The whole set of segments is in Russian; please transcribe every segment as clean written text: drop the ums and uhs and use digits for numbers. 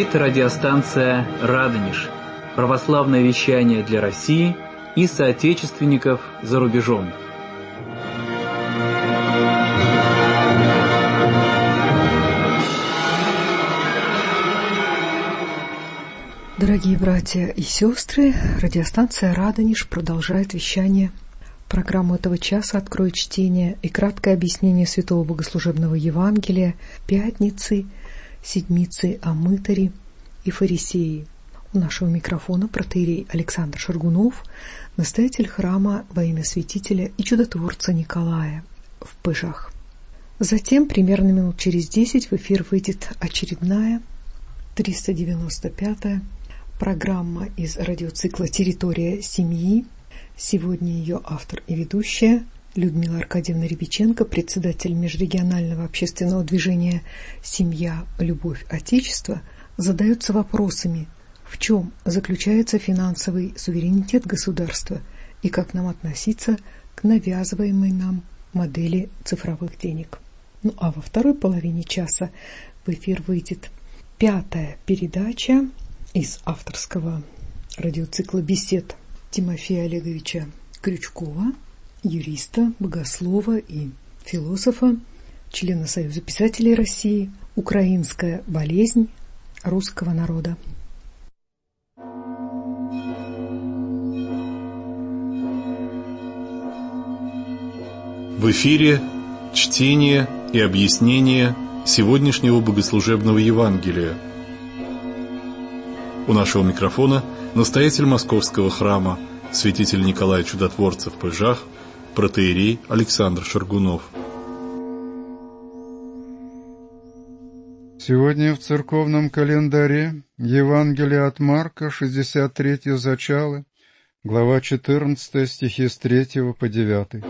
Говорит радиостанция «Радонеж». Православное вещание для России и соотечественников за рубежом. Дорогие братья и сестры, радиостанция «Радонеж» продолжает вещание. Программу этого часа откроет чтение и краткое объяснение Святого Богослужебного Евангелия Пятницы, Седмицы о мытаре и фарисеи. У нашего микрофона протоиерей Александр Шаргунов, настоятель храма во имя святителя и чудотворца Николая в Пыжах. Затем, примерно минут через 10, в эфир выйдет очередная 395-я программа из радиоцикла «Территория семьи». Сегодня ее автор и ведущая Людмила Аркадьевна Рябиченко, председатель межрегионального общественного движения «Семья. Любовь. Отечество», задаются вопросами: в чем заключается финансовый суверенитет государства и как нам относиться к навязываемой нам модели цифровых денег. Ну а во второй половине часа в эфир выйдет 5-я передача из авторского радиоцикла бесед Тимофея Олеговича Крючкова, юриста, богослова и философа, члена Союза писателей России, «Украинская болезнь русского народа». В эфире чтение и объяснение сегодняшнего богослужебного Евангелия. У нашего микрофона настоятель Московского храма, святитель Николай Чудотворца в Пыжах, протоиерей Александр Шаргунов. Сегодня в церковном календаре Евангелие от Марка, 63-е зачало, глава 14, стихи с 3 по 9.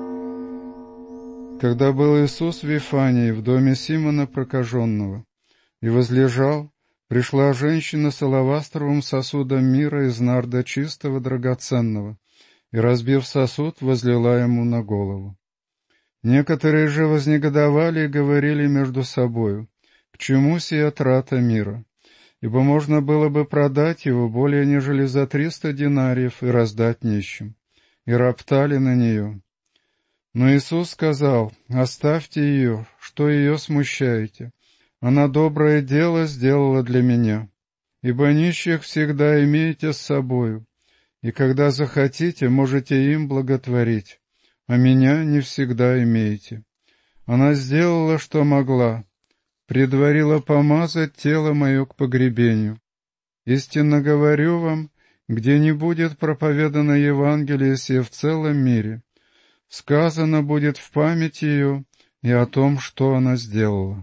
Когда был Иисус в Вифании, в доме Симона Прокаженного, и возлежал, пришла женщина с алавастровым сосудом мира из нарда чистого драгоценного, и, разбив сосуд, возлила ему на голову. Некоторые же вознегодовали и говорили между собою: «К чему сия трата мира? Ибо можно было бы продать его более нежели за 300 динариев и раздать нищим». И роптали на нее. Но Иисус сказал: «Оставьте ее, что ее смущаете? Она доброе дело сделала для меня. Ибо нищих всегда имеете с собою, и когда захотите, можете им благотворить, а меня не всегда имеете. Она сделала, что могла, предварила помазать тело мое к погребению. Истинно говорю вам, где не будет проповедано Евангелие сие в целом мире, сказано будет в память ее и о том, что она сделала».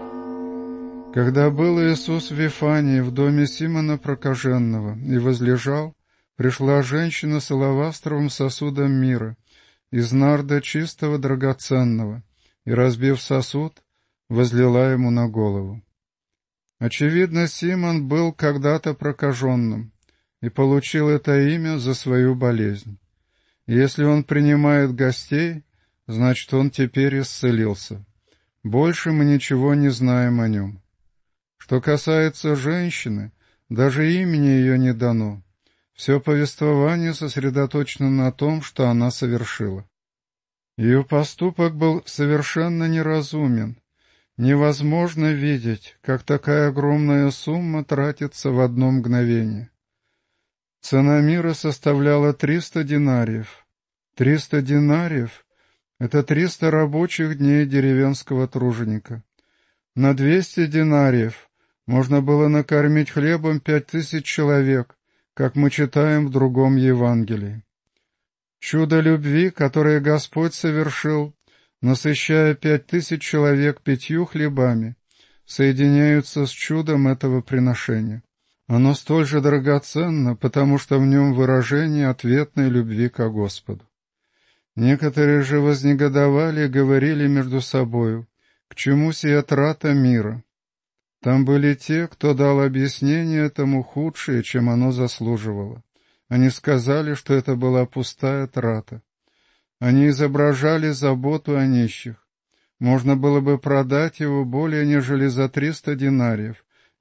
Когда был Иисус в Вифании, в доме Симона Прокаженного, и возлежал, пришла женщина с алавастровым сосудом мира, из нарда чистого драгоценного, и, разбив сосуд, возлила ему на голову. Очевидно, Симон был когда-то прокаженным и получил это имя за свою болезнь. Если он принимает гостей, значит, он теперь исцелился. Больше мы ничего не знаем о нем. Что касается женщины, даже имени ее не дано. Все повествование сосредоточено на том, что она совершила. Ее поступок был совершенно неразумен. Невозможно видеть, как такая огромная сумма тратится в одно мгновение. Цена мира составляла 300 динариев. 300 динариев — это 300 рабочих дней деревенского труженика. На 200 динариев можно было накормить хлебом 5000 человек, как мы читаем в другом Евангелии. Чудо любви, которое Господь совершил, насыщая 5000 человек 5 хлебами, соединяются с чудом этого приношения. Оно столь же драгоценно, потому что в нем выражение ответной любви ко Господу. Некоторые же вознегодовали и говорили между собою: «К чему сия трата мира?» Там были те, кто дал объяснение этому худшее, чем оно заслуживало. Они сказали, что это была пустая трата. Они изображали заботу о нищих. Можно было бы продать его более нежели за 300 динариев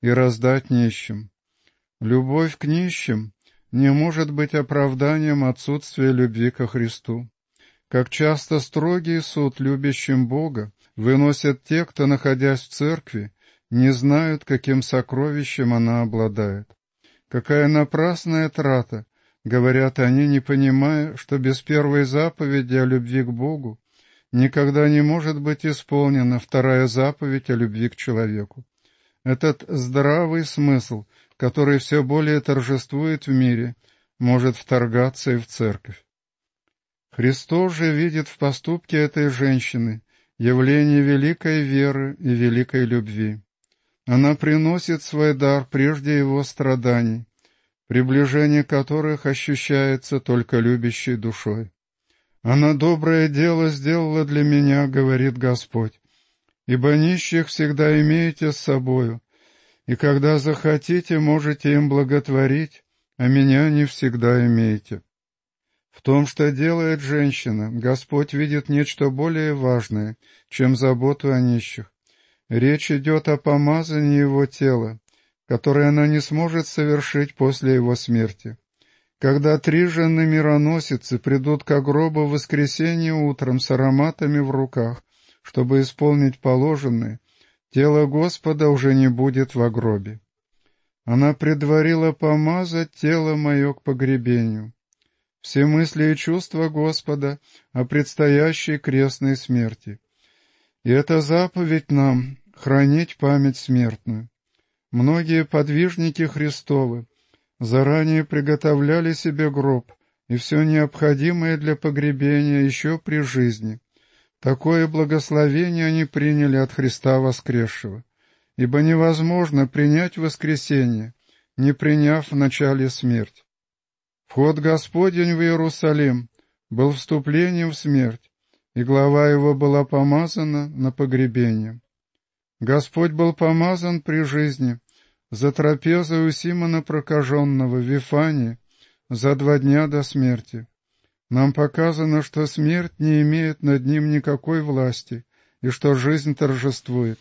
и раздать нищим. Любовь к нищим не может быть оправданием отсутствия любви ко Христу. Как часто строгий суд любящим Бога выносят те, кто, находясь в церкви, не знают, каким сокровищем она обладает. Какая напрасная трата, говорят они, не понимая, что без первой заповеди о любви к Богу никогда не может быть исполнена вторая заповедь о любви к человеку. Этот здравый смысл, который все более торжествует в мире, может вторгаться и в церковь. Христос же видит в поступке этой женщины явление великой веры и великой любви. Она приносит свой дар прежде его страданий, приближение которых ощущается только любящей душой. «Она доброе дело сделала для меня, — говорит Господь, — ибо нищих всегда имеете с собою, и когда захотите, можете им благотворить, а меня не всегда имеете». В том, что делает женщина, Господь видит нечто более важное, чем заботу о нищих. Речь идет о помазании его тела, которое она не сможет совершить после его смерти. Когда 3 жены-мироносицы придут ко гробу в воскресенье утром с ароматами в руках, чтобы исполнить положенное, тело Господа уже не будет во гробе. Она предварила помазать тело мое к погребению. Все мысли и чувства Господа о предстоящей крестной смерти. И это заповедь нам — хранить память смертную. Многие подвижники Христовы заранее приготовляли себе гроб и все необходимое для погребения еще при жизни. Такое благословение они приняли от Христа воскресшего, ибо невозможно принять воскресение, не приняв вначале смерть. Вход Господень в Иерусалим был вступлением в смерть, и глава его была помазана на погребение. Господь был помазан при жизни, за трапезой у Симона Прокаженного в Вифании, за 2 дня до смерти. Нам показано, что смерть не имеет над ним никакой власти, и что жизнь торжествует.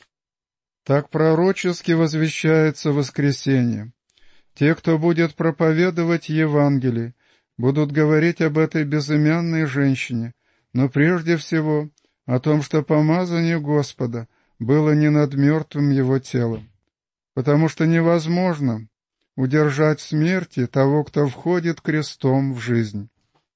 Так пророчески возвещается воскресение. Те, кто будет проповедовать Евангелие, будут говорить об этой безымянной женщине, но прежде всего о том, что помазание Господа было не над мертвым его телом, потому что невозможно удержать в смерти того, кто входит крестом в жизнь.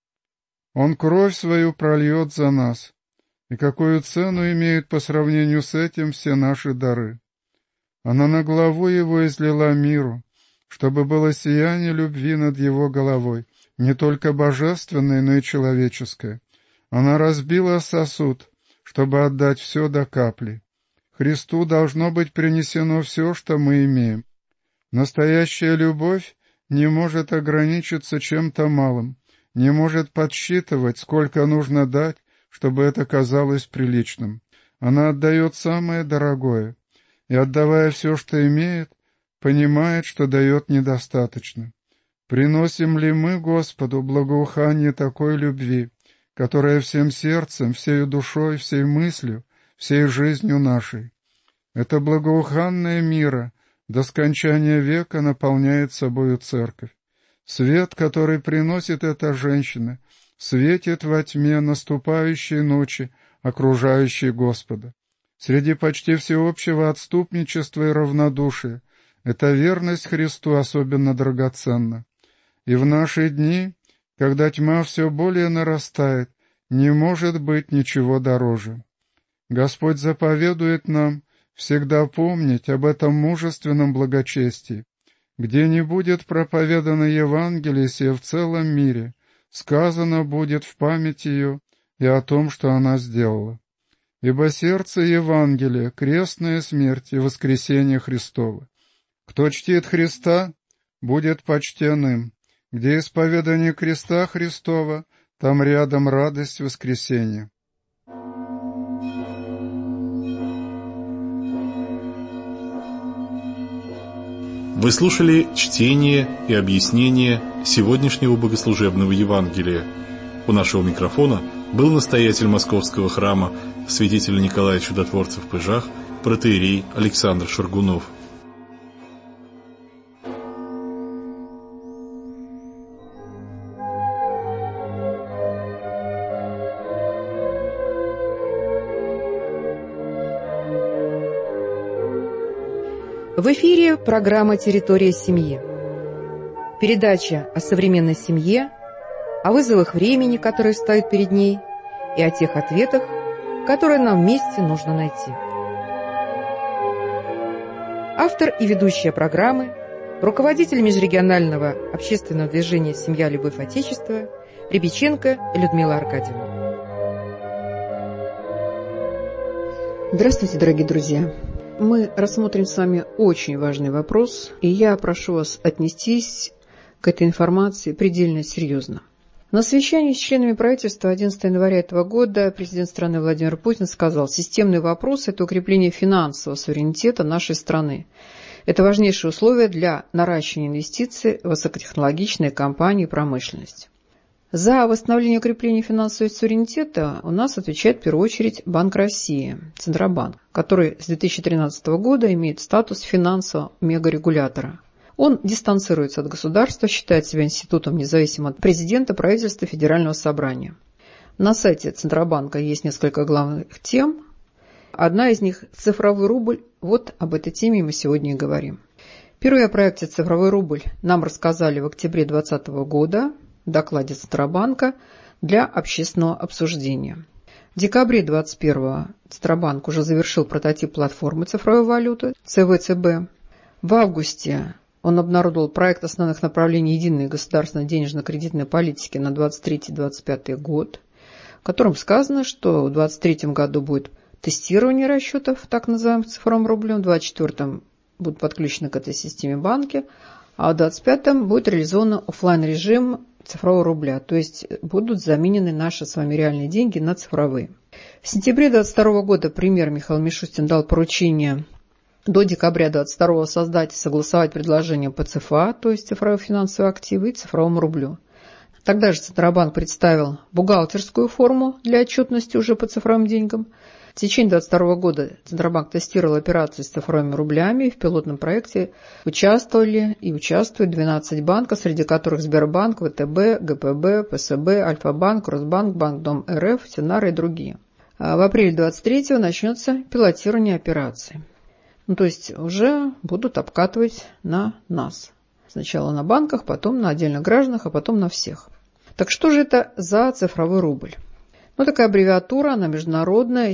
Он кровь свою прольет за нас, и какую цену имеют по сравнению с этим все наши дары. Она на главу его излила миру, чтобы было сияние любви над его головой, не только божественное, но и человеческое. Она разбила сосуд, чтобы отдать все до капли. Христу должно быть принесено все, что мы имеем. Настоящая любовь не может ограничиться чем-то малым, не может подсчитывать, сколько нужно дать, чтобы это казалось приличным. Она отдает самое дорогое, и, отдавая все, что имеет, понимает, что дает недостаточно. Приносим ли мы Господу благоухание такой любви, которая всем сердцем, всею душой, всей мыслью, всей жизнью нашей? Это благоуханное мира до скончания века наполняет собою церковь. Свет, который приносит эта женщина, светит во тьме наступающей ночи, окружающей Господа. Среди почти всеобщего отступничества и равнодушия эта верность Христу особенно драгоценна. И в наши дни, когда тьма все более нарастает, не может быть ничего дороже. Господь заповедует нам всегда помнить об этом мужественном благочестии. Где не будет проповедано Евангелие сие в целом мире, сказано будет в память ее и о том, что она сделала. Ибо сердце Евангелия — крестная смерть и воскресение Христово. Кто чтит Христа, будет почтенным. Где исповедание креста Христова, там рядом радость воскресения. Вы слушали чтение и объяснение сегодняшнего богослужебного Евангелия. У нашего микрофона был настоятель Московского храма святителя Николая Чудотворца в Пыжах протоиерей Александр Шаргунов. В эфире программа «Территория семьи». Передача о современной семье, о вызовах времени, которые стоят перед ней, и о тех ответах, которые нам вместе нужно найти. Автор и ведущая программы, руководитель межрегионального общественного движения «Семья. Любовь. Отечество» Рябиченко Людмила Аркадьевна. Здравствуйте, дорогие друзья! Мы рассмотрим с вами очень важный вопрос, и я прошу вас отнестись к этой информации предельно серьезно. На совещании с членами правительства 11 января этого года президент страны Владимир Путин сказал: «Системный вопрос – это укрепление финансового суверенитета нашей страны. Это важнейшее условие для наращивания инвестиций в высокотехнологичные компании и промышленность». За восстановление и укрепление финансового суверенитета у нас отвечает в первую очередь Банк России, Центробанк, который с 2013 года имеет статус финансового мегарегулятора. Он дистанцируется от государства, считает себя институтом независимым от президента, правительства, Федерального собрания. На сайте Центробанка есть несколько главных тем. Одна из них – цифровой рубль. Вот об этой теме мы сегодня и говорим. Впервые о проекте «Цифровой рубль» нам рассказали в октябре 2020 года в докладе Центробанка для общественного обсуждения. В декабре 2021 Центробанк уже завершил прототип платформы цифровой валюты ЦВЦБ. В августе он обнародовал проект основных направлений единой государственной денежно-кредитной политики на 2023-2025 год, в котором сказано, что в 2023 году будет тестирование расчетов так называемым цифровым рублем, в 2024 будут подключены к этой системе банки, а в 2025 будет реализован офлайн-режим цифрового рубля, то есть будут заменены наши с вами реальные деньги на цифровые. В сентябре 2022 года премьер Михаил Мишустин дал поручение до декабря 2022 создать и согласовать предложения по ЦФА, то есть цифровые финансовые активы, и цифровому рублю. Тогда же Центробанк представил бухгалтерскую форму для отчетности уже по цифровым деньгам. В течение 2022 года Центробанк тестировал операции с цифровыми рублями, и в пилотном проекте участвовали и участвуют 12 банков, среди которых Сбербанк, ВТБ, ГПБ, ПСБ, Альфа-банк, Росбанк, Банк Дом РФ, Синара и другие. А в апреле 2023 начнется пилотирование операций. То есть уже будут обкатывать на нас. Сначала на банках, потом на отдельных гражданах, а потом на всех. Так что же это за цифровой рубль? Такая аббревиатура, она международная,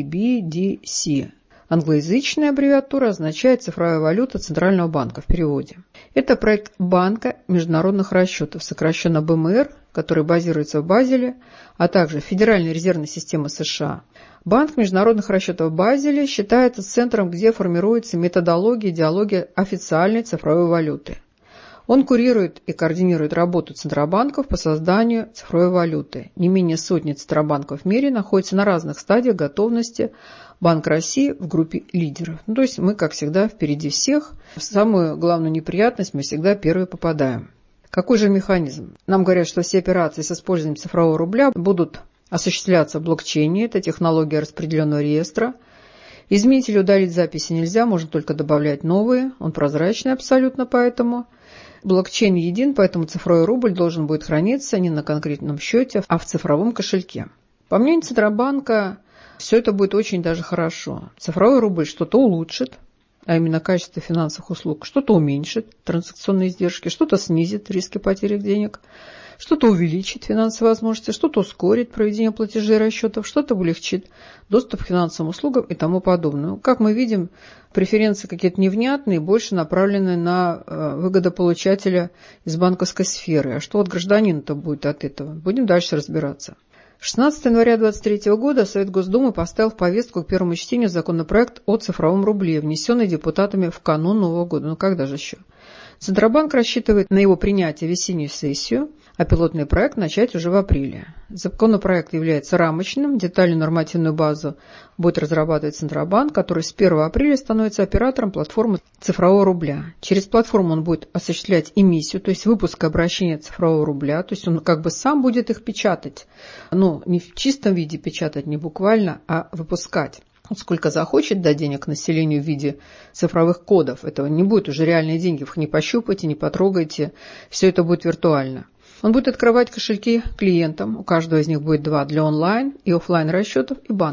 CBDC. Англоязычная аббревиатура означает «цифровая валюта Центрального банка» в переводе. Это проект Банка международных расчетов, сокращенно БМР, который базируется в Базеле, а также Федеральной резервной системы США. Банк международных расчетов в Базеле считается центром, где формируется методология и идеология официальной цифровой валюты. Он курирует и координирует работу центробанков по созданию цифровой валюты. Не менее сотни центробанков в мире находятся на разных стадиях готовности. Банк России в группе лидеров. То есть мы, как всегда, впереди всех. В самую главную неприятность мы всегда первые попадаем. Какой же механизм? Нам говорят, что все операции с использованием цифрового рубля будут осуществляться в блокчейне. Это технология распределенного реестра. Изменить или удалить записи нельзя, можно только добавлять новые. Он прозрачный абсолютно, поэтому блокчейн един, поэтому цифровой рубль должен будет храниться не на конкретном счете, а в цифровом кошельке. По мнению Центробанка, все это будет очень даже хорошо. Цифровой рубль что-то улучшит, а именно качество финансовых услуг, что-то уменьшит транзакционные издержки, что-то снизит риски потери денег, что-то увеличит финансовые возможности, что-то ускорит проведение платежей и расчетов, что-то облегчит доступ к финансовым услугам и тому подобное. Как мы видим, преференции какие-то невнятные, больше направлены на выгодополучателя из банковской сферы. А что от гражданина-то будет от этого? Будем дальше разбираться. 16 января 2023 года Совет Госдумы поставил в повестку к первому чтению законопроект о цифровом рубле, внесенный депутатами в канун Нового года. Когда же еще? Центробанк рассчитывает на его принятие в весеннюю сессию, а пилотный проект начать уже в апреле. Законопроект является рамочным, детальную нормативную базу будет разрабатывать Центробанк, который с 1 апреля становится оператором платформы цифрового рубля. Через платформу он будет осуществлять эмиссию, то есть выпуск и обращение цифрового рубля, то есть он как бы сам будет их печатать, но не в чистом виде печатать, не буквально, а выпускать. Сколько захочет дать денег населению в виде цифровых кодов, этого не будет уже реальные деньги, вы их не пощупайте, не потрогайте, все это будет виртуально. Он будет открывать кошельки клиентам, у каждого из них будет 2 для онлайн и офлайн расчетов и банкам.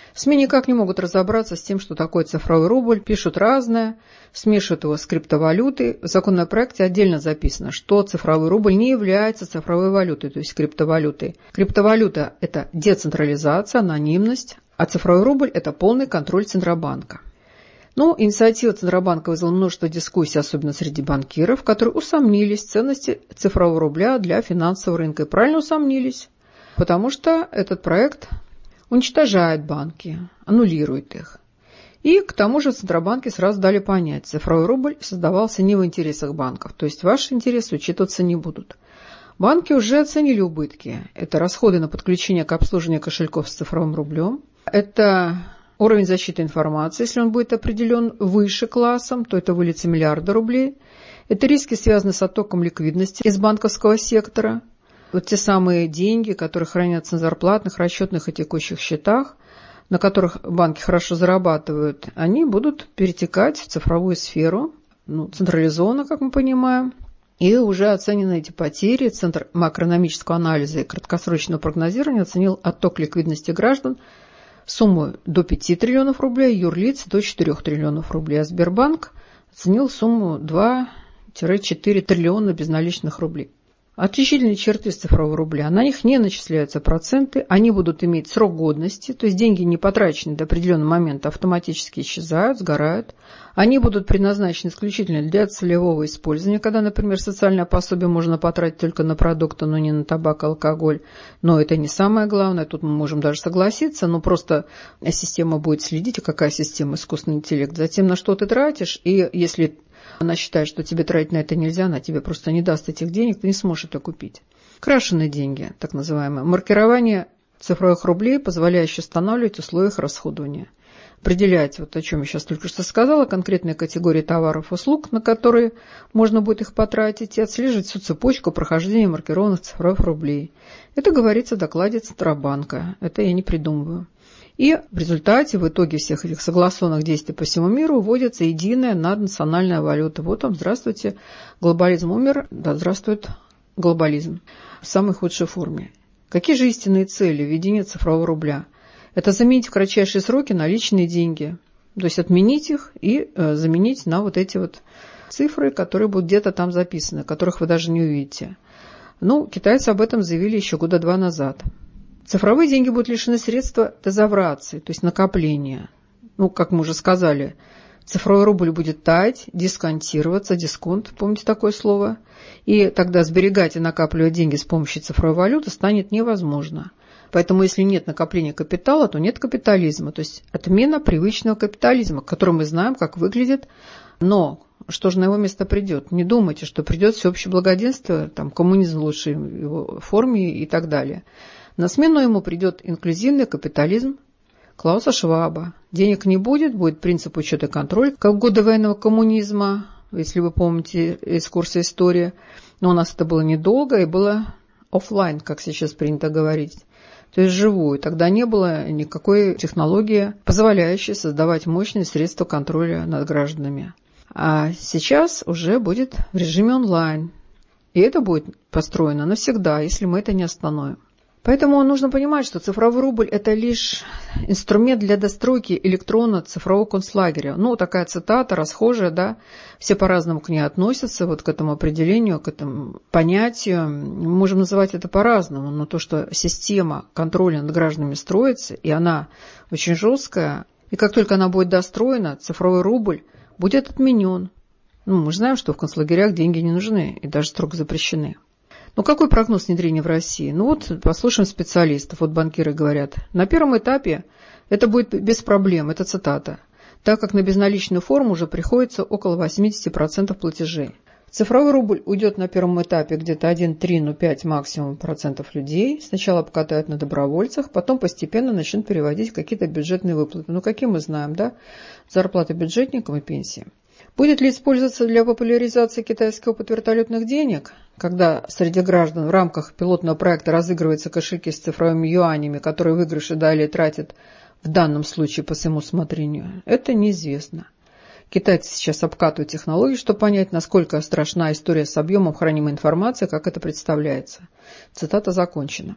СМИ никак не могут разобраться с тем, что такое цифровой рубль, пишут разное, смешивают его с криптовалютой. В законопроекте отдельно записано, что цифровой рубль не является цифровой валютой, то есть криптовалютой. Криптовалюта – это децентрализация, анонимность, а цифровой рубль – это полный контроль Центробанка. Но инициатива Центробанка вызвала множество дискуссий, особенно среди банкиров, которые усомнились в ценности цифрового рубля для финансового рынка. И правильно усомнились, потому что этот проект уничтожает банки, аннулирует их. И к тому же в Центробанке сразу дали понять, цифровой рубль создавался не в интересах банков, то есть ваши интересы учитываться не будут. Банки уже оценили убытки. Это расходы на подключение к обслуживанию кошельков с цифровым рублем. Это уровень защиты информации, если он будет определен выше классом, то это выльется миллиарды рублей. Это риски, связанные с оттоком ликвидности из банковского сектора. Вот те самые деньги, которые хранятся на зарплатных, расчетных и текущих счетах, на которых банки хорошо зарабатывают, они будут перетекать в цифровую сферу, централизованно, как мы понимаем. И уже оценены эти потери. Центр макроэкономического анализа и краткосрочного прогнозирования оценил отток ликвидности граждан сумму до 5 триллионов рублей, юрлиц до 4 триллионов рублей, а Сбербанк оценил сумму 2-4 триллиона безналичных рублей. Отличительные черты цифрового рубля. На них не начисляются проценты, они будут иметь срок годности, то есть деньги, не потраченные до определенного момента, автоматически исчезают, сгорают. Они будут предназначены исключительно для целевого использования, когда, например, социальное пособие можно потратить только на продукты, но не на табак, алкоголь. Но это не самое главное, тут мы можем даже согласиться, но просто система будет следить, а какая система, искусственный интеллект, затем на что ты тратишь, и если она считает, что тебе тратить на это нельзя, она тебе просто не даст этих денег, ты не сможешь это купить. Крашеные деньги, так называемое. Маркирование цифровых рублей, позволяющее устанавливать условия их расходования. Определять, вот о чем я сейчас только что сказала, конкретные категории товаров и услуг, на которые можно будет их потратить, и отслеживать всю цепочку прохождения маркированных цифровых рублей. Это говорится в докладе Центробанка. Это я не придумываю. И в результате, в итоге всех этих согласованных действий по всему миру вводится единая наднациональная валюта. Вот он, здравствуйте, глобализм умер, да здравствует глобализм в самой худшей форме. Какие же истинные цели введения цифрового рубля? Это заменить в кратчайшие сроки наличные деньги, то есть отменить их и заменить на вот эти вот цифры, которые будут где-то там записаны, которых вы даже не увидите. Китайцы об этом заявили еще года 2 назад. Цифровые деньги будут лишены средства тезаврации, то есть накопления. Как мы уже сказали, цифровой рубль будет таять, дисконтироваться, дисконт, помните такое слово? И тогда сберегать и накапливать деньги с помощью цифровой валюты станет невозможно. Поэтому если нет накопления капитала, то нет капитализма, то есть отмена привычного капитализма, который мы знаем, как выглядит. Но что же на его место придет? Не думайте, что придет всеобщее благоденствие, коммунизм в лучшей его форме и так далее. На смену ему придет инклюзивный капитализм Клауса Шваба. Денег не будет, будет принцип учета и контроль, как в годы военного коммунизма, если вы помните из курса истории. Но у нас это было недолго и было офлайн, как сейчас принято говорить. То есть вживую. Тогда не было никакой технологии, позволяющей создавать мощные средства контроля над гражданами. А сейчас уже будет в режиме онлайн. И это будет построено навсегда, если мы это не остановим. Поэтому нужно понимать, что цифровой рубль – это лишь инструмент для достройки электронно-цифрового концлагеря. Такая цитата, расхожая, да, все по-разному к ней относятся, к этому определению, к этому понятию. Мы можем называть это по-разному, но то, что система контроля над гражданами строится, и она очень жесткая, и как только она будет достроена, цифровой рубль будет отменен. Мы же знаем, что в концлагерях деньги не нужны и даже строго запрещены. Какой прогноз внедрения в России? Послушаем специалистов. Банкиры говорят, на первом этапе это будет без проблем, это цитата, так как на безналичную форму уже приходится около 80% платежей. Цифровой рубль уйдет на первом этапе где-то 1, 3, 5 максимум процентов людей. Сначала покатают на добровольцах, потом постепенно начнут переводить какие-то бюджетные выплаты. Какие мы знаем, да? Зарплаты бюджетникам и пенсии. Будет ли использоваться для популяризации китайский опыт вертолетных денег, когда среди граждан в рамках пилотного проекта разыгрываются кошельки с цифровыми юанями, которые выигрыши далее тратят в данном случае по своему усмотрению? Это неизвестно. Китайцы сейчас обкатывают технологии, чтобы понять, насколько страшна история с объемом хранимой информации, как это представляется. Цитата закончена.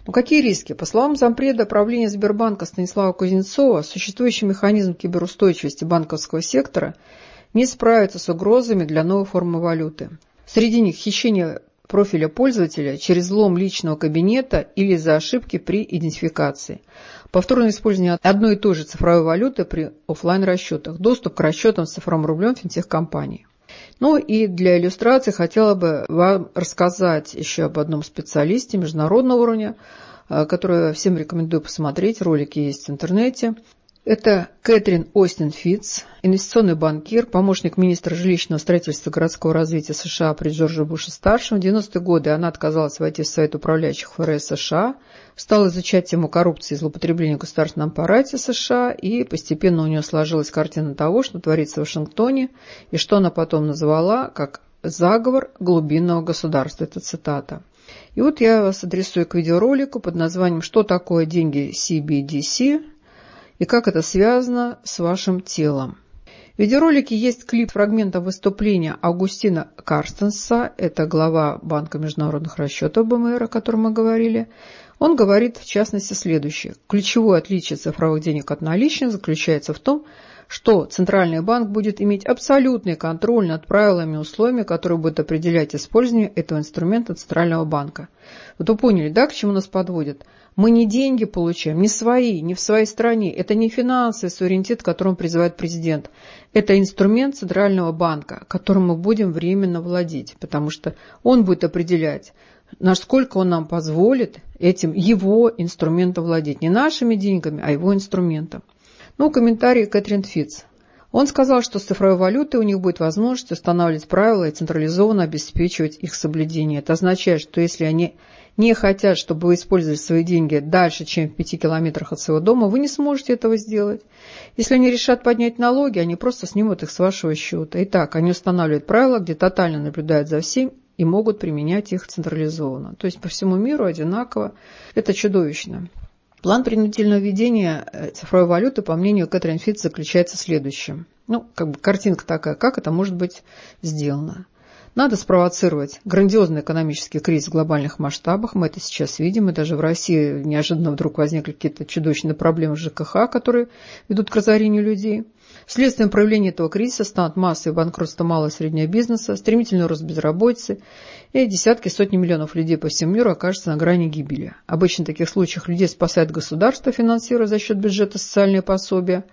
Но какие риски? По словам зампреда правления Сбербанка Станислава Кузнецова, существующий механизм киберустойчивости банковского сектора не справится с угрозами для новой формы валюты. Среди них хищение профиля пользователя через взлом личного кабинета или из-за ошибки при идентификации, повторное использование одной и той же цифровой валюты при офлайн-расчетах, доступ к расчетам с цифровым рублем финтех-компаний. Ну и для иллюстрации хотела бы вам рассказать еще об одном специалисте международного уровня, который всем рекомендую посмотреть, ролики есть в интернете. Это Кэтрин Остин Фитц, инвестиционный банкир, помощник министра жилищного строительства и городского развития США при Джорджа Буше-старшем. В 90-е годы она отказалась войти в Совет управляющих ФРС США, стала изучать тему коррупции и злоупотребления в государственном аппарате США, и постепенно у нее сложилась картина того, что творится в Вашингтоне, и что она потом назвала как «заговор глубинного государства». Это цитата. И вот я вас адресую к видеоролику под названием «Что такое деньги CBDC?» и как это связано с вашим телом. В видеоролике есть клип фрагмента выступления Аугустина Карстенса, это глава Банка международных расчетов БМР, о котором мы говорили. Он говорит, в частности, следующее. Ключевое отличие цифровых денег от наличных заключается в том, что Центральный банк будет иметь абсолютный контроль над правилами и условиями, которые будут определять использование этого инструмента Центрального банка. Вот вы поняли, да, к чему нас подводят? Мы не деньги получаем, не свои, не в своей стране. Это не финансовый суверенитет, к которому призывает президент. Это инструмент Центрального банка, которым мы будем временно владеть, потому что он будет определять, насколько он нам позволит этим его инструментом владеть. Не нашими деньгами, а его инструментом. Ну, комментарий Кэтрин Фитц. Он сказал, что с цифровой валютой у них будет возможность устанавливать правила и централизованно обеспечивать их соблюдение. Это означает, что если они не хотят, чтобы вы использовали свои деньги дальше, чем в 5 километрах от своего дома, вы не сможете этого сделать. Если они решат поднять налоги, они просто снимут их с вашего счета. Итак, они устанавливают правила, где тотально наблюдают за всем и могут применять их централизованно. То есть по всему миру одинаково. Это чудовищно. План принудительного введения цифровой валюты, по мнению Кэтрин Фитц, заключается в следующем. Картинка такая, как это может быть сделано. Надо спровоцировать грандиозный экономический кризис в глобальных масштабах. Мы это сейчас видим. И даже в России неожиданно вдруг возникли какие-то чудовищные проблемы с ЖКХ, которые ведут к разорению людей. Следствием проявления этого кризиса станут массовые банкротства малого и среднего бизнеса, стремительный рост безработицы, и десятки, сотни миллионов людей по всему миру окажутся на грани гибели. Обычно в таких случаях людей спасает государство, финансируя за счет бюджета социальные пособия,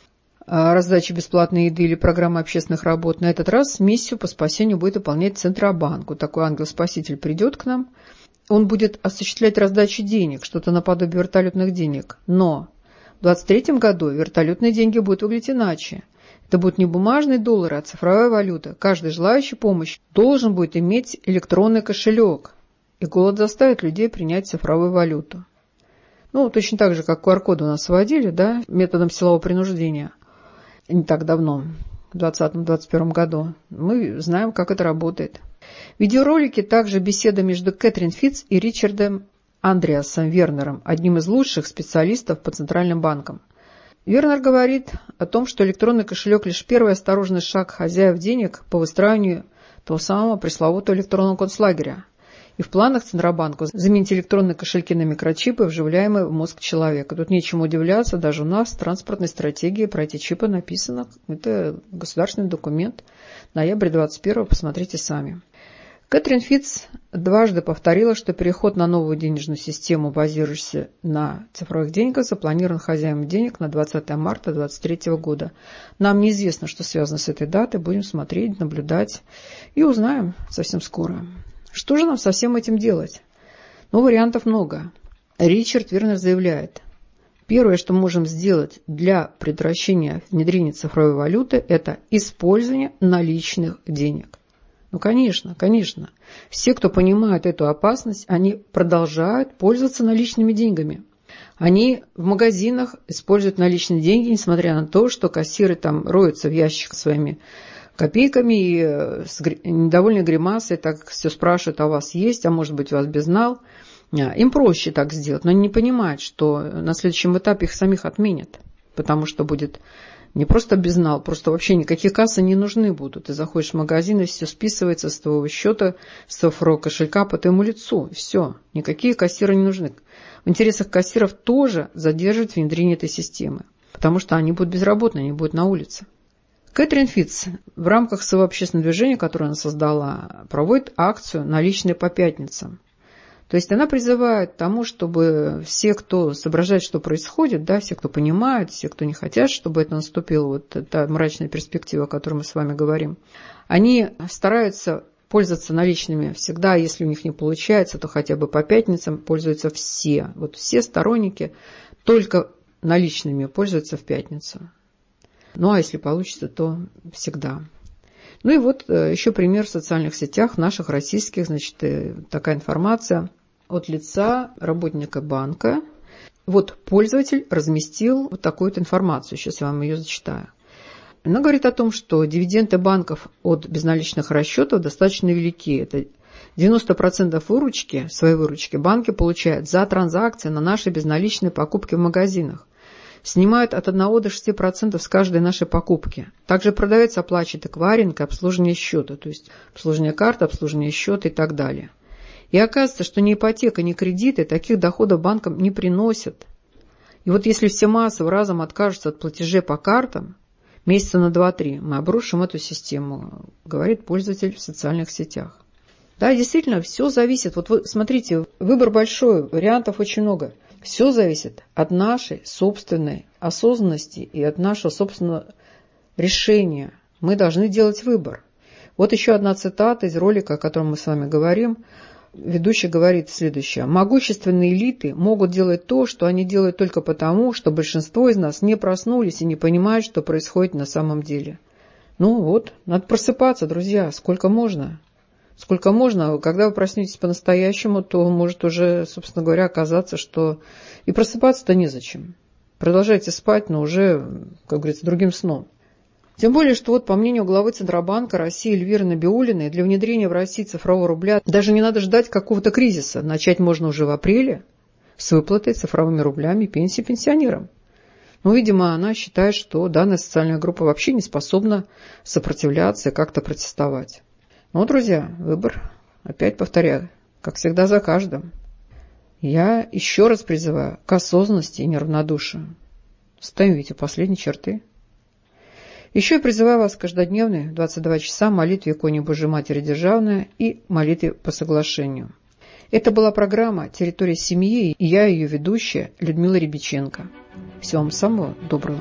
раздачи бесплатной еды или программы общественных работ. На этот раз миссию по спасению будет выполнять Центробанк. Вот такой ангел-спаситель придет к нам. Он будет осуществлять раздачу денег, что-то наподобие вертолетных денег. Но в 2023 году вертолетные деньги будут выглядеть иначе. Это будут не бумажные доллары, а цифровая валюта. Каждый желающий помощи должен будет иметь электронный кошелек. И голод заставит людей принять цифровую валюту. Точно так же, как QR-коды у нас вводили, да, методом силового принуждения. Не так давно, в 2020-2021 году. Мы знаем, как это работает. В видеоролике также беседа между Кэтрин Фитц и Ричардом Андреасом Вернером, одним из лучших специалистов по центральным банкам. Вернер говорит о том, что электронный кошелек – лишь первый осторожный шаг хозяев денег по выстраиванию того самого пресловутого электронного концлагеря. И в планах Центробанка заменить электронные кошельки на микрочипы, вживляемые в мозг человека. Тут нечему удивляться, даже у нас в транспортной стратегии про эти чипы написано. Это государственный документ. Ноябрь 21-го, посмотрите сами. Кэтрин Фитц дважды повторила, что переход на новую денежную систему, базирующуюся на цифровых деньгах, запланирован хозяевам денег на 20 марта 2023 года. Нам неизвестно, что связано с этой датой. Будем смотреть, наблюдать и узнаем совсем скоро. Что же нам со всем этим делать? Вариантов много. Ричард Вернер заявляет, первое, что мы можем сделать для предотвращения внедрения цифровой валюты, это использование наличных денег. Конечно. Все, кто понимает эту опасность, они продолжают пользоваться наличными деньгами. Они в магазинах используют наличные деньги, несмотря на то, что кассиры там роются в ящиках своими копейками и с недовольной гримасой так все спрашивают, а у вас есть, а может быть у вас безнал. Им проще так сделать, но они не понимают, что на следующем этапе их самих отменят, потому что будет Не просто безнал, просто вообще никакие кассы не нужны будут. Ты заходишь в магазин, и все списывается с твоего счета, с твоего кошелька по твоему лицу. Все. Никакие кассиры не нужны. В интересах кассиров тоже задерживать внедрение этой системы, потому что они будут безработны, они будут на улице. Кэтрин Фитц в рамках своего общественного движения, которое она создала, проводит акцию «Наличные по пятницам». То есть она призывает к тому, чтобы все, кто соображает, что происходит, да, все, кто понимает, все, кто не хотят, чтобы это наступила вот эта мрачная перспектива, о которой мы с вами говорим, они стараются пользоваться наличными всегда, если у них не получается, то хотя бы по пятницам пользуются все. Вот все сторонники только наличными пользуются в пятницу. Ну, а если получится, то всегда. Ну и вот еще пример в социальных сетях наших российских, значит, такая информация от лица работника банка. Вот пользователь разместил вот такую вот информацию, сейчас я вам ее зачитаю. Она говорит о том, что дивиденды банков от безналичных расчетов достаточно велики. Это 90% выручки, своей выручки банки получают за транзакции на наши безналичные покупки в магазинах. Снимают от 1 до 6% с каждой нашей покупки. Также продавец оплачивает эквайринг и обслуживание счета, то есть обслуживание карты, обслуживание счета и так далее. И оказывается, что ни ипотека, ни кредиты таких доходов банкам не приносят. И вот если все массово разом откажутся от платежей по картам, месяца на 2-3 мы обрушим эту систему, говорит пользователь в социальных сетях. Да, действительно, все зависит. Вот вы смотрите, выбор большой, вариантов очень много. Все зависит от нашей собственной осознанности и от нашего собственного решения. Мы должны делать выбор. Вот еще одна цитата из ролика, о котором мы с вами говорим. Ведущий говорит следующее. Могущественные элиты могут делать то, что они делают только потому, что большинство из нас не проснулись и не понимают, что происходит на самом деле. Ну вот, надо просыпаться, друзья, сколько можно. Сколько можно, когда вы проснетесь по-настоящему, то может уже, собственно говоря, оказаться, что и просыпаться-то незачем. Продолжайте спать, но уже, как говорится, другим сном. Тем более, что вот по мнению главы Центробанка России Эльвиры Набиуллиной, для внедрения в России цифрового рубля даже не надо ждать какого-то кризиса. Начать можно уже в апреле с выплатой цифровыми рублями пенсии пенсионерам. Но, видимо, она считает, что данная социальная группа вообще не способна сопротивляться и как-то протестовать. Ну, друзья, выбор, опять повторяю, как всегда за каждым. Я еще раз призываю к осознанности и неравнодушию. Ставим ведь у последней черты. Еще я призываю вас к каждодневной 22 часа молитве иконе Божьей Матери Державной и молитве по соглашению. Это была программа «Территория семьи» и я, ее ведущая, Людмила Рябиченко. Всего вам самого доброго.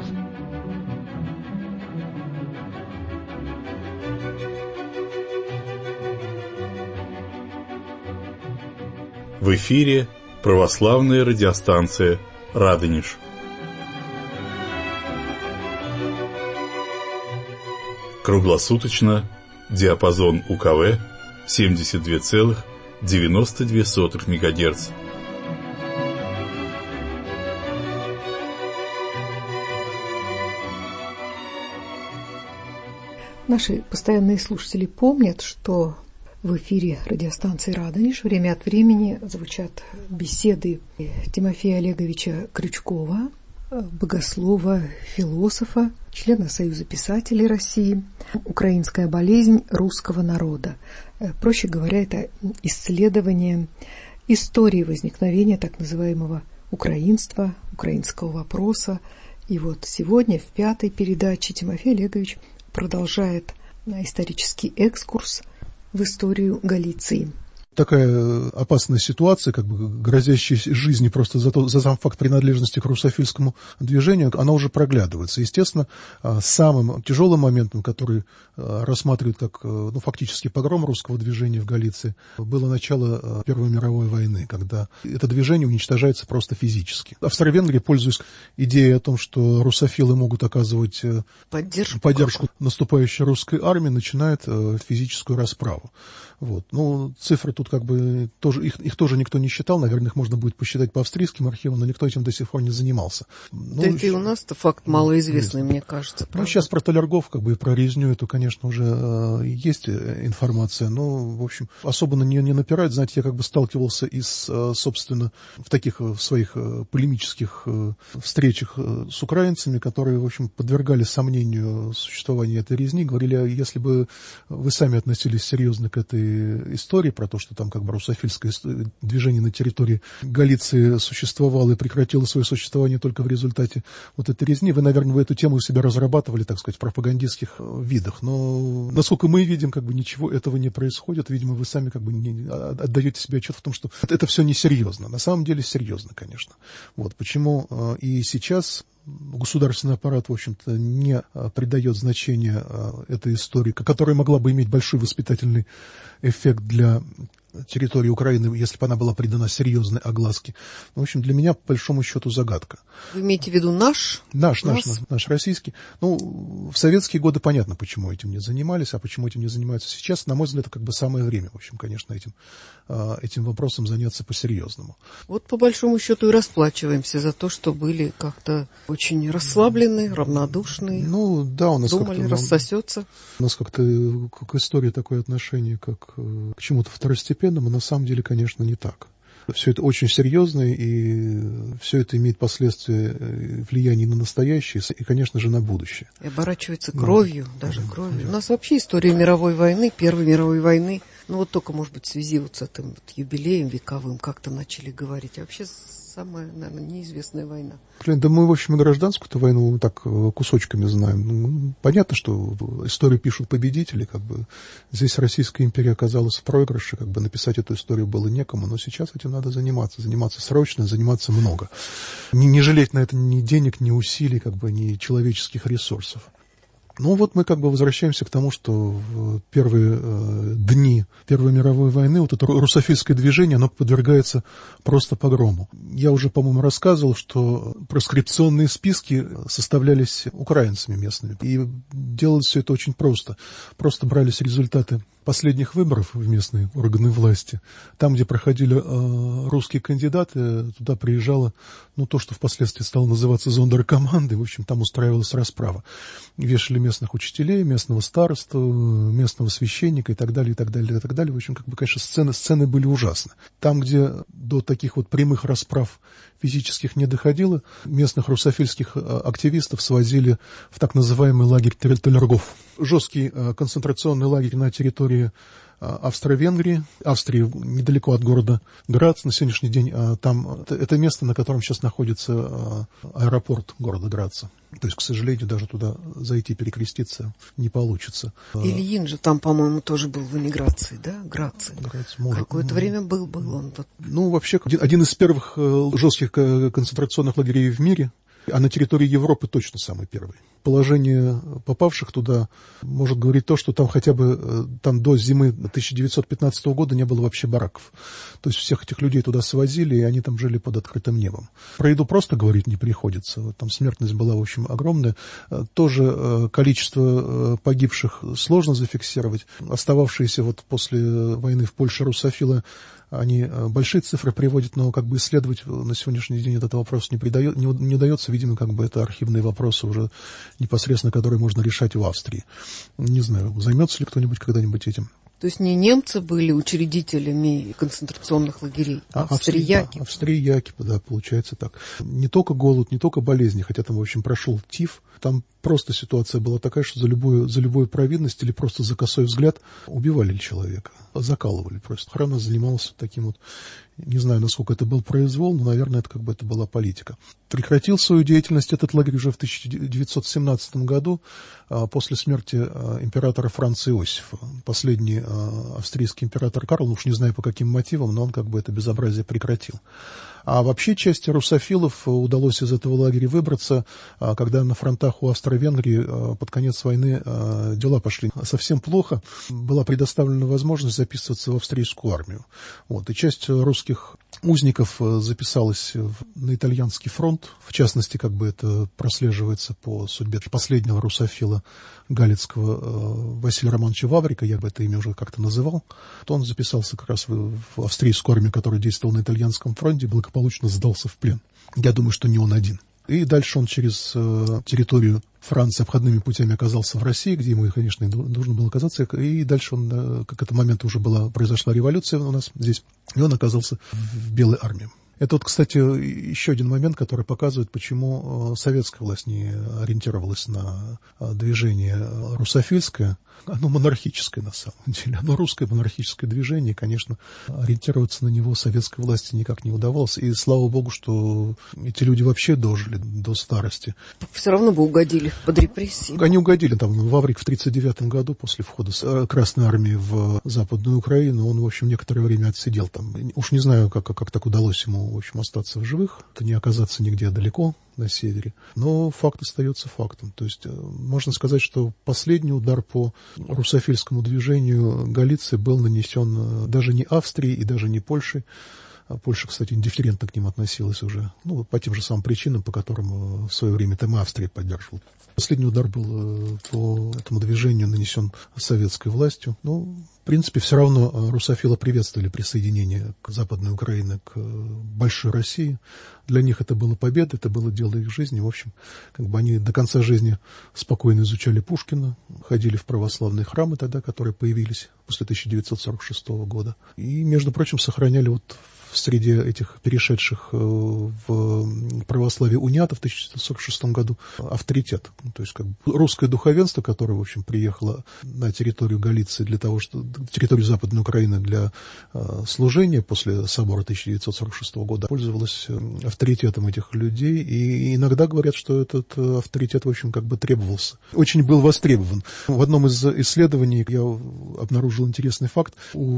В эфире православная радиостанция «Радонеж». Круглосуточно, диапазон УКВ 72,92 МГц. Наши постоянные слушатели помнят, что в эфире радиостанции «Радонеж» время от времени звучат беседы Тимофея Олеговича Крючкова, богослова, философа, члена Союза писателей России. «Украинская болезнь русского народа». Проще говоря, это исследование истории возникновения так называемого украинства, украинского вопроса. И вот сегодня в 5-й передаче Тимофей Олегович продолжает исторический экскурс в историю Галиции. Такая опасная ситуация, как бы грозящая жизни просто за сам факт принадлежности к русофильскому движению, она уже проглядывается. Естественно, самым тяжелым моментом, который рассматривают как фактически погром русского движения в Галиции, было начало Первой мировой войны, когда это движение уничтожается просто физически. Австро-Венгрия, пользуясь идеей о том, что русофилы могут оказывать поддержку наступающей русской армии, начинает физическую расправу. Вот. Ну, цифры тут как бы тоже, их тоже никто не считал, наверное, их можно будет посчитать по австрийским архивам, но никто этим до сих пор не занимался. Да это и у нас-то факт малоизвестный, мне кажется. Ну, сейчас про Толергов, как бы, и про резню эту, конечно, уже есть информация, но, в общем, особо на нее не напирать. Знаете, я как бы сталкивался и собственно, в своих полемических встречах с украинцами, которые, в общем, подвергали сомнению существования этой резни, говорили, если бы вы сами относились серьезно к этой истории, про то, что там как бы русофильское движение на территории Галиции существовало и прекратило свое существование только в результате вот этой резни, вы, наверное, эту тему у себя разрабатывали, так сказать, в пропагандистских видах. Но, насколько мы видим, как бы ничего этого не происходит. Видимо, вы сами как бы не отдаете себе отчет в том, что это все несерьезно. На самом деле серьезно, конечно. Вот почему и сейчас государственный аппарат, в общем-то, не придает значения этой истории, которая могла бы иметь большой воспитательный эффект для территории Украины, если бы она была придана серьезной огласке. В общем, для меня, по большому счету, загадка. Вы имеете в виду наш российский. Ну, в советские годы понятно, почему этим не занимались, а почему этим не занимаются сейчас. На мой взгляд, это как бы самое время, в общем, конечно, этим вопросом заняться по-серьезному. Вот, по большому счету, и расплачиваемся за то, что были как-то очень расслаблены, равнодушны. Ну, да, у нас думали, рассосется. У нас как-то к истории такое отношение, как к чему-то второстепенному. На самом деле, конечно, не так. Все это очень серьезно, и все это имеет последствия влияния на настоящее и, конечно же, на будущее. И оборачивается кровью, даже кровью. У нас вообще история мировой войны, Первой мировой войны, ну вот только, может быть, в связи вот с этим вот юбилеем вековым как-то начали говорить. А вообще самая, наверное, неизвестная война. Да мы, в общем, и гражданскую-то войну так кусочками знаем. Ну, понятно, что историю пишут победители, как бы здесь Российская империя оказалась в проигрыше, как бы написать эту историю было некому, но сейчас этим надо заниматься срочно, заниматься много. Не жалеть на это ни денег, ни усилий, как бы ни человеческих ресурсов. Ну вот мы как бы возвращаемся к тому, что в первые дни Первой мировой войны вот это русофильское движение, оно подвергается просто погрому. Я уже, по-моему, рассказывал, что проскрипционные списки составлялись украинцами местными. И делалось все это очень просто. Просто брались результаты последних выборов в местные органы власти. Там, где проходили русские кандидаты, туда приезжало, ну, то, что впоследствии стало называться зондеркомандой. В общем, там устраивалась расправа. Вешали местных учителей, местного старосту, местного священника и так далее, и так далее, и так далее. В общем, как бы, конечно, сцены были ужасны. Там, где до таких вот прямых расправ физических не доходило, местных русофильских активистов свозили в так называемый лагерь Толергов. Жесткий концентрационный лагерь на территории Австро-Венгрии, Австрии, недалеко от города Грац. На сегодняшний день там это место, на котором сейчас находится аэропорт города Граца. То есть, к сожалению, даже туда зайти, перекреститься не получится. Ильин же там, по-моему, тоже был в эмиграции, да? Граце. Какое-то время был он. Ну, вообще, один из первых жестких концентрационных лагерей в мире, а на территории Европы точно самый первый. Положение попавших туда может говорить то, что там хотя бы там до зимы 1915 года не было вообще бараков. То есть всех этих людей туда свозили, и они там жили под открытым небом. Про еду просто говорить не приходится. Там смертность была, в общем, огромная. Тоже количество погибших сложно зафиксировать. Остававшиеся вот после войны в Польше русофилы, они большие цифры приводят, но как бы исследовать на сегодняшний день этот вопрос не удается. Видимо, как бы это архивные вопросы уже непосредственно, которые можно решать в Австрии. Не знаю, займется ли кто-нибудь когда-нибудь этим. То есть не немцы были учредителями концентрационных лагерей, а австрияки? Австрияки, да, получается так. Не только голод, не только болезни, хотя там, в общем, прошел тиф. Там просто ситуация была такая, что за любую провинность или просто за косой взгляд убивали человека, закалывали просто. Охрана занималась таким вот, не знаю, насколько это был произвол, но, наверное, это как бы это была политика. Прекратил свою деятельность этот лагерь уже в 1917 году, после смерти императора Франца Иосифа. Последний австрийский император Карл, уж не знаю по каким мотивам, но он как бы это безобразие прекратил. А вообще части русофилов удалось из этого лагеря выбраться, когда на фронтах у Австро-Венгрии под конец войны дела пошли совсем плохо. Была предоставлена возможность записываться в австрийскую армию. Вот. И часть русских узников записалось на итальянский фронт. В частности, как бы это прослеживается по судьбе последнего русофила галицкого Василия Романовича Ваврика, я бы это имя уже как-то называл. То он записался как раз в австрийскую армию, которая действовала на итальянском фронте, и благополучно сдался в плен. Я думаю, что не он один. И дальше он через территорию Франции обходными путями оказался в России, где ему, конечно, и должен был оказаться. И дальше он, как это момент уже произошла революция у нас здесь, и он оказался в Белой армии. Это вот, кстати, еще один момент, который показывает, почему советская власть не ориентировалась на движение русофильское. Оно монархическое на самом деле. Оно русское монархическое движение, и, конечно, ориентироваться на него советской власти никак не удавалось. И слава богу, что эти люди вообще дожили до старости. Все равно бы угодили под репрессии. Они угодили. Там Ваврик в 1939 году, после входа Красной армии в Западную Украину, он, в общем, некоторое время отсидел там. Уж не знаю, как так удалось ему, в общем, остаться в живых, не оказаться нигде далеко на севере. Но факт остается фактом. То есть можно сказать, что последний удар по русофильскому движению Галиции был нанесен даже не Австрией и даже не Польшей. Польша, кстати, индифферентно к ним относилась уже, по тем же самым причинам, по которым в свое время там Австрия поддерживала. Последний удар был по этому движению нанесен советской властью. В принципе, все равно русофилы приветствовали присоединение к Западной Украине к большой России. Для них это была победа, это было дело их жизни. В общем, они до конца жизни спокойно изучали Пушкина, ходили в православные храмы тогда, которые появились после 1946 года. И, между прочим, сохраняли среди этих перешедших в православие униатов в 1946 году авторитет. То есть русское духовенство, которое, в общем, приехало на территорию Галиции территорию Западной Украины для служения после собора 1946 года, пользовалось авторитетом этих людей. И иногда говорят, что этот авторитет, в общем, требовался. Очень был востребован. В одном из исследований я обнаружил интересный факт.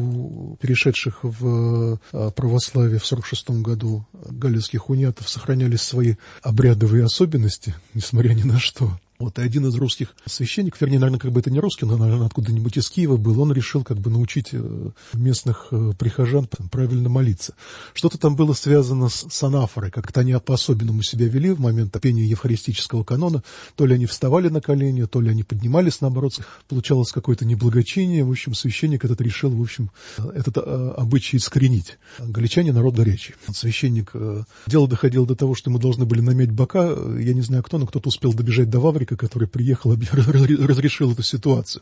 У перешедших в православие в 1946 году галицких униатов сохранялись свои обрядовые особенности, несмотря ни на что. И один из русских священников, вернее, наверное, это не русский, но, наверное, откуда-нибудь из Киева был, он решил научить местных прихожан правильно молиться. Что-то там было связано с анафорой, как-то они по-особенному себя вели в момент пения евхаристического канона. То ли они вставали на колени, то ли они поднимались, наоборот. Получалось какое-то неблагочиние. В общем, священник этот решил, этот обычай искоренить. Галичане народ горячий. Священник, дело доходило до того, что мы должны были намять бока. Я не знаю кто, но кто-то успел добежать до Ваврика, который приехал, разрешил эту ситуацию.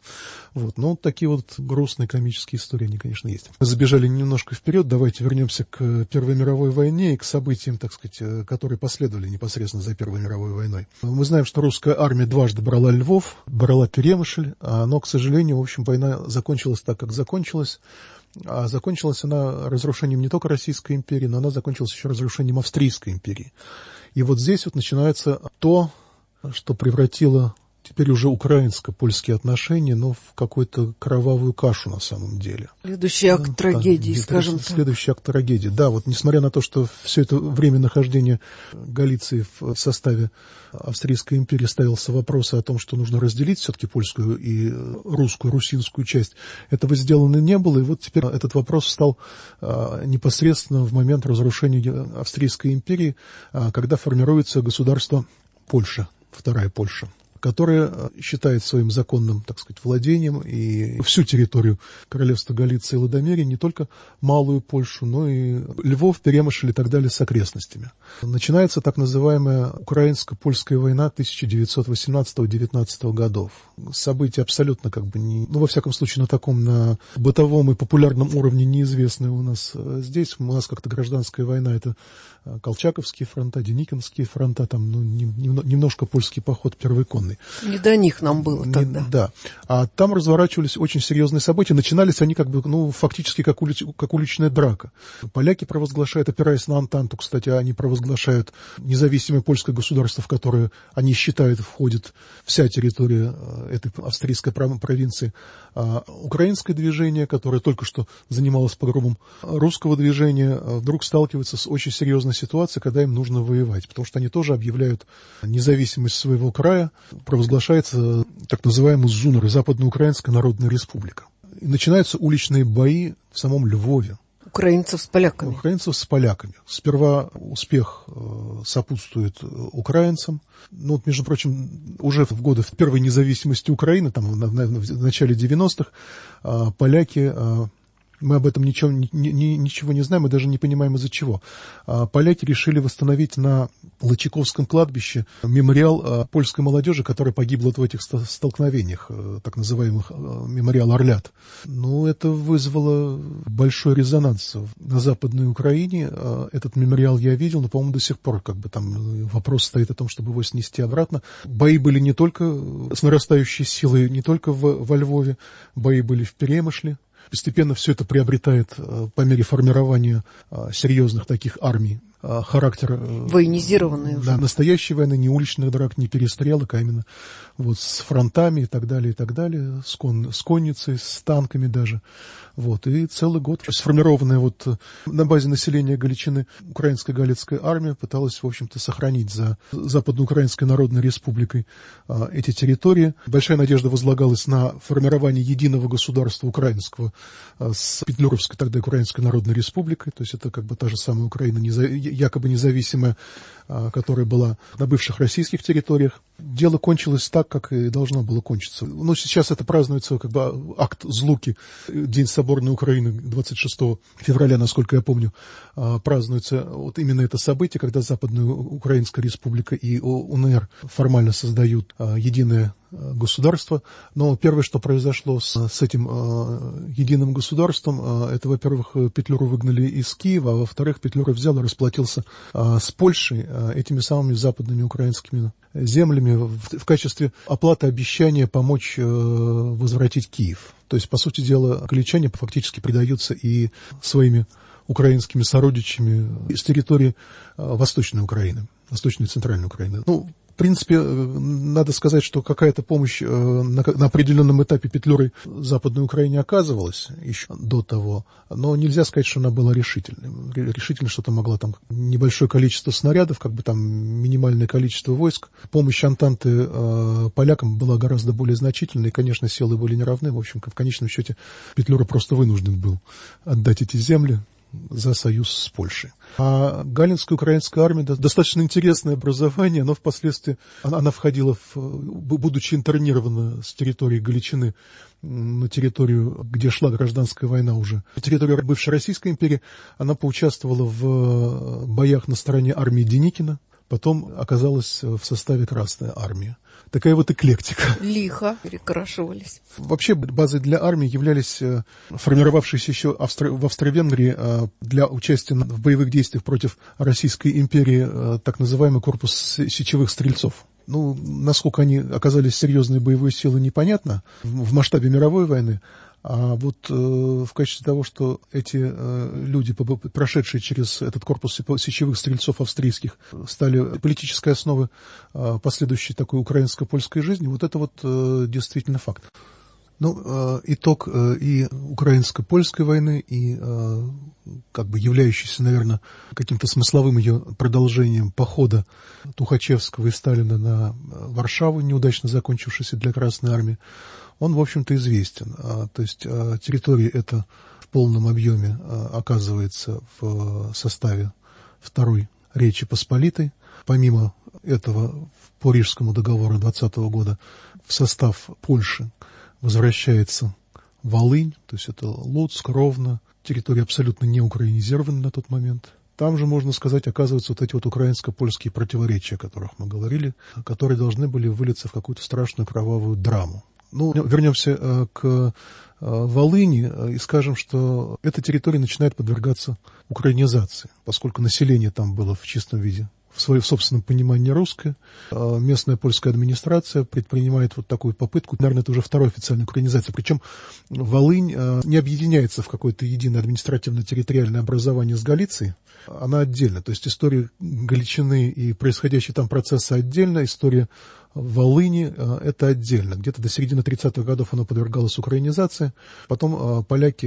Такие грустные комические истории, они, конечно, есть. Мы забежали немножко вперед, давайте вернемся к Первой мировой войне и к событиям, которые последовали непосредственно за Первой мировой войной. Мы знаем, что русская армия дважды брала Львов, брала Перемышль, но, к сожалению, в общем, война закончилась так, как закончилась. А закончилась она разрушением не только Российской империи, но она закончилась еще разрушением Австрийской империи. И здесь начинается то, что превратило теперь уже украинско-польские отношения, в какую-то кровавую кашу на самом деле. Следующий акт трагедии, скажем так. Следующий акт трагедии, да. Несмотря на то, что все это время нахождения Галиции в составе Австрийской империи ставился вопрос о том, что нужно разделить все-таки польскую и русскую, русинскую часть, этого сделано не было. И теперь этот вопрос встал непосредственно в момент разрушения Австрийской империи, когда формируется государство Польша, Вторая Польша, которая считает своим законным, владением и всю территорию королевства Галиции и Лодомерии, не только Малую Польшу, но и Львов, Перемышль и так далее с окрестностями. Начинается так называемая Украинско-Польская война 1918-19 годов. События абсолютно во всяком случае, на бытовом и популярном уровне неизвестные у нас здесь. У нас гражданская война — это Колчаковские фронта, Деникинские фронта, немножко польский поход Первый конный. Не до них нам было тогда. Да. А там разворачивались очень серьезные события. Начинались они фактически как уличная драка. Поляки провозглашают, опираясь на Антанту, кстати, они провозглашают независимое польское государство, в которое они считают входит вся территория этой австрийской провинции. А украинское движение, которое только что занималось погромом русского движения, вдруг сталкивается с очень серьезной ситуацией, когда им нужно воевать, потому что они тоже объявляют независимость своего края, провозглашается так называемый ЗУНР, Западноукраинская Народная Республика. И начинаются уличные бои в самом Львове. Украинцев с поляками. Украинцев с поляками. Сперва успех сопутствует украинцам. Ну, вот, между прочим, уже в годы первой независимости Украины, там, в начале 90-х, поляки... Мы об этом ничего не знаем, мы даже не понимаем, из-за чего. Поляки решили восстановить на Лычаковском кладбище мемориал польской молодежи, которая погибла в этих столкновениях, так называемых мемориал «Орлят». Ну, это вызвало большой резонанс на Западной Украине. Этот мемориал я видел, но, по-моему, до сих пор там вопрос стоит о том, чтобы его снести обратно. Бои были не только с нарастающей силой, не только во Львове, бои были в Перемышле. Постепенно все это приобретает, по мере формирования серьезных таких армий, характер... Военизированные уже. Да, настоящей войны, не уличных драк, не перестрелок, а именно вот с фронтами и так далее, с конницей, с танками даже. Вот, и целый год сформированная вот на базе населения Галичины Украинская Галицкая армия пыталась, в общем-то, сохранить за Западноукраинской Народной Республикой эти территории. Большая надежда возлагалась на формирование единого государства украинского с Петлюровской тогда Украинской Народной Республикой, то есть это как бы та же самая Украина, якобы независимая, которая была на бывших российских территориях. Дело кончилось так, как и должно было кончиться. Но сейчас это празднуется как бы акт Злуки, День Соборной Украины 26 февраля, насколько я помню, празднуется вот именно это событие, когда Западная Украинская Республика и УНР формально создают единое государство. Но первое, что произошло с этим единым государством, это, во-первых, Петлюру выгнали из Киева, а во-вторых, Петлюра взял и расплатился с Польшей этими самыми западными украинскими землями в качестве оплаты обещания помочь возвратить Киев. То есть, по сути дела, галичане фактически предаются и своими украинскими сородичами с территории Восточной Украины, Восточной и Центральной Украины. Ну, в принципе, надо сказать, что какая-то помощь на определенном этапе Петлюрой Западной Украине оказывалась еще до того, но нельзя сказать, что она была решительной. Решительно что-то могла там небольшое количество снарядов, как бы там минимальное количество войск. Помощь Антанты полякам была гораздо более значительной, и, конечно, силы были неравны. В общем, в конечном счете Петлюра просто вынужден был отдать эти земли за союз с Польшей. А Галицкая украинская армия достаточно интересное образование, но впоследствии она входила, будучи интернирована с территории Галичины на территорию, где шла гражданская война уже, территорию бывшей Российской империи, она поучаствовала в боях на стороне армии Деникина, потом оказалась в составе Красной армии. Такая вот эклектика. Лихо перекрашивались. Вообще базой для армии являлись формировавшиеся еще в Австро-Венгрии для участия в боевых действиях против Российской империи так называемый корпус сечевых стрельцов. Ну, насколько они оказались серьезной боевой силой, непонятно в масштабе мировой войны. А вот в качестве того, что эти люди, прошедшие через этот корпус сечевых стрельцов австрийских, стали политической основой последующей такой украинско-польской жизни, вот это вот действительно факт. Ну, итог и украинско-польской войны, и как бы являющийся, наверное, каким-то смысловым ее продолжением похода Тухачевского и Сталина на Варшаву, неудачно закончившийся для Красной армии, он, в общем-то, известен. То есть территория эта в полном объеме оказывается в составе Второй Речи Посполитой. Помимо этого, по Рижскому договору 2020 года в состав Польши возвращается Волынь, то есть это Луцк, Ровно, территория абсолютно не украинизирована на тот момент. Там же, можно сказать, оказываются вот эти вот украинско-польские противоречия, о которых мы говорили, которые должны были вылиться в какую-то страшную кровавую драму. Ну, вернемся к Волыни и скажем, что эта территория начинает подвергаться украинизации, поскольку население там было в чистом виде, в своем собственном понимании русское. Местная польская администрация предпринимает вот такую попытку, наверное, это уже вторая официальная украинизация. Причем Волынь не объединяется в какое-то единое административно-территориальное образование с Галицией, она отдельно. То есть история Галичины и происходящие там процессы отдельно, история Волыни это отдельно. Где-то до середины 30-х годов оно подвергалось украинизации. Потом поляки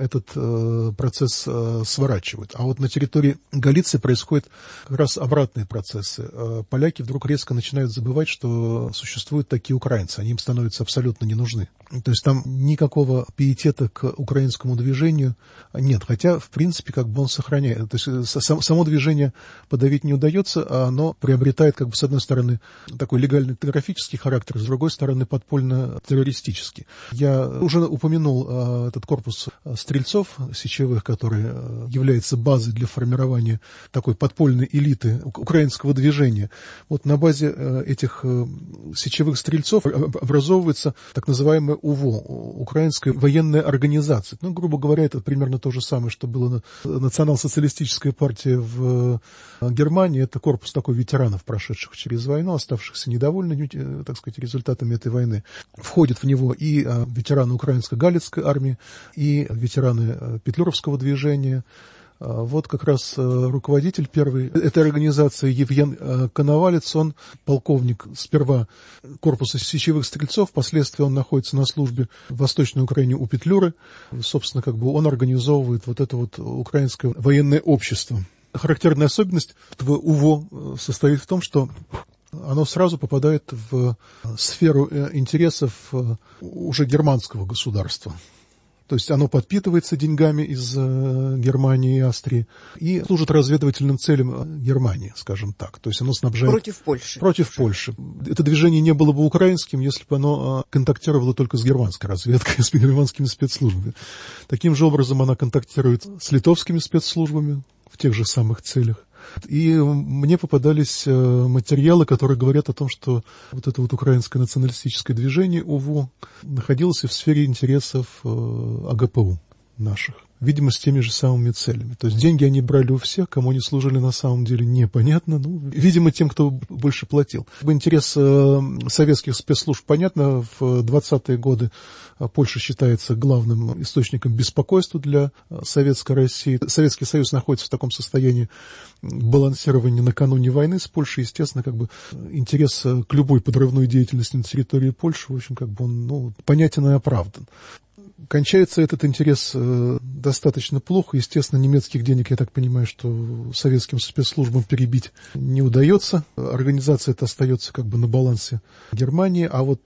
этот процесс сворачивают. А вот на территории Галиции происходят как раз обратные процессы. Поляки вдруг резко начинают забывать, что существуют такие украинцы. Они им становятся абсолютно не нужны. То есть там никакого пиетета к украинскому движению нет. Хотя, в принципе, как бы он сохраняет. То есть само движение подавить не удается, а оно приобретает, как бы, с одной стороны, такой легальный этнографический характер, с другой стороны, подпольно-террористический. Я уже упомянул этот корпус стрельцов сечевых, который является базой для формирования такой подпольной элиты украинского движения. Вот на базе этих сечевых стрельцов образовывается так называемая УВО, Украинская военная организация. Ну, грубо говоря, это примерно то же самое, что было национал-социалистическая партия в Германии. Это корпус такой ветеранов, прошедших через войну, оставшихся недовольны, так сказать, результатами этой войны. Входят в него и ветераны Украинско-Галицкой армии, и ветераны Петлюровского движения. Вот как раз руководитель первой этой организации Евген Коновалец, он полковник сперва корпуса сечевых стрельцов, впоследствии он находится на службе в Восточной Украине у Петлюры. Собственно, как бы он организовывает вот это вот украинское военное общество. Характерная особенность этого УВО состоит в том, что оно сразу попадает в сферу интересов уже германского государства. То есть оно подпитывается деньгами из Германии и Австрии и служит разведывательным целям Германии, скажем так. То есть оно снабжает... Против Польши. Против Польши. Это движение не было бы украинским, если бы оно контактировало только с германской разведкой, с германскими спецслужбами. Таким же образом оно контактирует с литовскими спецслужбами в тех же самых целях. И мне попадались материалы, которые говорят о том, что вот это вот украинское националистическое движение УВО находилось в сфере интересов АГПУ наших. Видимо, с теми же самыми целями. То есть деньги они брали у всех, кому они служили на самом деле непонятно. Ну, видимо, тем, кто больше платил. Интерес советских спецслужб, понятно, в 20-е годы Польша считается главным источником беспокойства для Советской России. Советский Союз находится в таком состоянии балансирования накануне войны с Польшей. Естественно, как бы интерес к любой подрывной деятельности на территории Польши, в общем, как бы он, понятен и оправдан. Кончается этот интерес достаточно плохо. Естественно, немецких денег, я так понимаю, что советским спецслужбам перебить не удается. Организация эта остается как бы на балансе Германии. А вот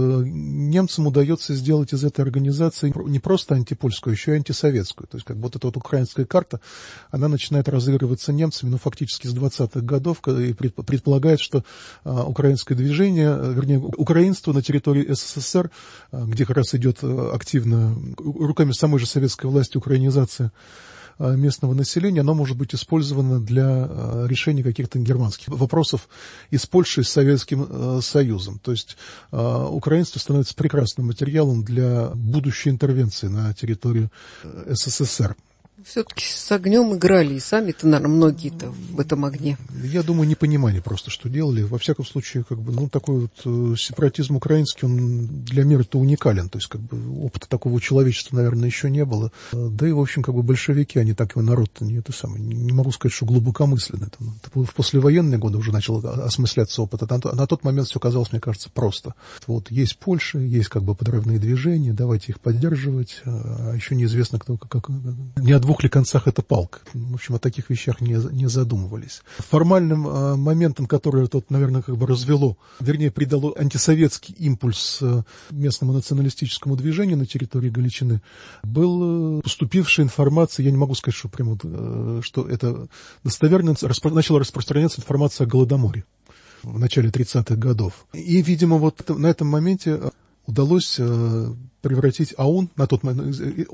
немцам удается сделать из этой организации не просто антипольскую, а еще и антисоветскую. То есть как бы вот эта вот украинская карта, она начинает разыгрываться немцами, фактически с 20-х годов, и предполагает, что украинское движение, вернее, украинство на территории СССР, где как раз идет активно руками самой же советской власти украинизация местного населения, оно может быть использовано для решения каких-то германских вопросов из Польши с Советским Союзом. То есть украинство становится прекрасным материалом для будущей интервенции на территорию СССР. Все-таки с огнем играли, и сами-то, наверное, многие-то в этом огне. Я думаю, непонимание просто, что делали. Во всяком случае, как бы, такой вот сепаратизм украинский, он для мира-то уникален. То есть, как бы, опыта такого человечества, наверное, еще не было. Да и, в общем, как бы, большевики, они так и народ-то не могу сказать, что глубокомысленный. Это в послевоенные годы уже начал осмысляться опыт. А на тот момент все казалось, мне кажется, просто. Вот есть Польша, есть как бы подрывные движения, давайте их поддерживать. А еще неизвестно, кто как не о двух ли концах это палка. В общем, о таких вещах не задумывались. Формальным моментом, который тут, наверное, как бы развело, вернее, придало антисоветский импульс местному националистическому движению на территории Галичины, был поступившая информация, я не могу сказать, что прямо, что это достоверно, начала распространяться информация о Голодоморе в начале 30-х годов. И, видимо, вот на этом моменте удалось превратить АУН, на тот момент,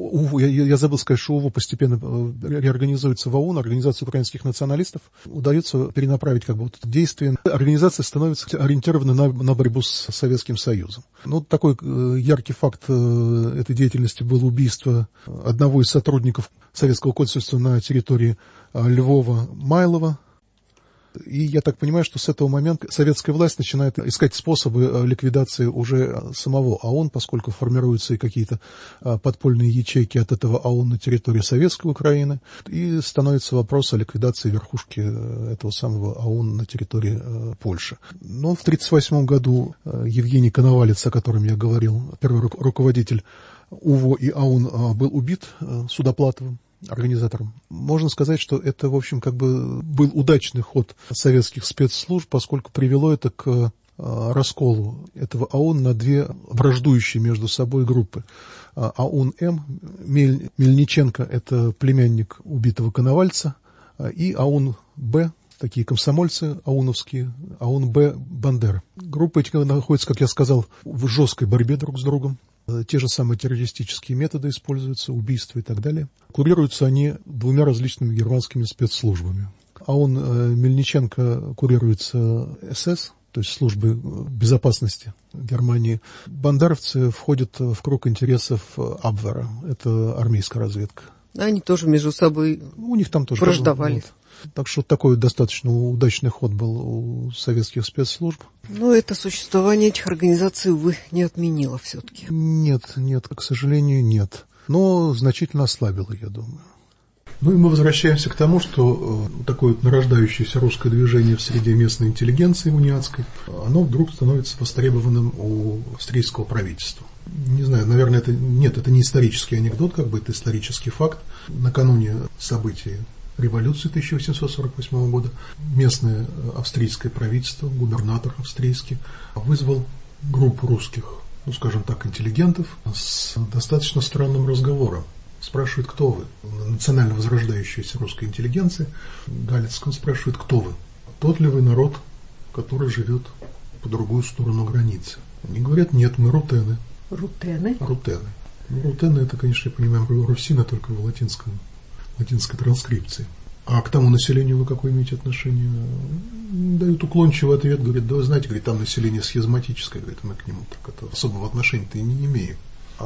я забыл сказать, что УВО постепенно реорганизуется в АУН, Организацию украинских националистов, удается перенаправить как бы вот это действие. Организация становится ориентирована на борьбу с Советским Союзом. Такой яркий факт этой деятельности было убийство одного из сотрудников советского консульства на территории Львова, Майлова. И я так понимаю, что с этого момента советская власть начинает искать способы ликвидации уже самого ООН, поскольку формируются и какие-то подпольные ячейки от этого ООН на территории Советской Украины, и становится вопрос о ликвидации верхушки этого самого ООН на территории Польши. Но в 1938 году Евгений Коновалец, о котором я говорил, первый руководитель УВО и ООН, был убит Судоплатовым, организатором. Можно сказать, что это, в общем, как бы был удачный ход советских спецслужб, поскольку привело это к расколу этого ООН на две враждующие между собой группы. ОУН-М, Мельниченко, это племянник убитого Коновальца, и ОУН-Б, такие комсомольцы ОУНовские, ОУН-Б Бандера. Группы эти находятся, как я сказал, в жесткой борьбе друг с другом. Те же самые террористические методы используются, убийства и так далее. Курируются они двумя различными германскими спецслужбами. ОУН Мельниченко курируется СС, то есть службы безопасности Германии. Бандеровцы входят в круг интересов Абвера, это армейская разведка. Они тоже между собой у них там тоже враждовали. Вот. Так что такой достаточно удачный ход был у советских спецслужб. Но это существование этих организаций, увы, не отменило все-таки. Нет, к сожалению, нет. Но значительно ослабило, я думаю. Ну и мы возвращаемся к тому, что такое вот нарождающееся русское движение в среде местной интеллигенции униатской, оно вдруг становится востребованным у австрийского правительства. Не знаю, наверное, это не исторический анекдот, как бы это исторический факт. Накануне событий революции 1848 года местное австрийское правительство, губернатор австрийский, вызвал группу русских, скажем так, интеллигентов с достаточно странным разговором. Спрашивает, кто вы? Национально возрождающаяся русская интеллигенция. Галицкая спрашивает, кто вы? Тот ли вы народ, который живет по другую сторону границы? Они говорят, нет, мы рутены. Рутены? Рутены. Рутены, это, конечно, я понимаю, русина, только в латинской транскрипции. А к тому населению вы какое имеете отношение? Дают уклончивый ответ, говорит, да вы знаете, говорит, там население схизматическое, говорит, мы к нему так это особого отношения-то и не имеем.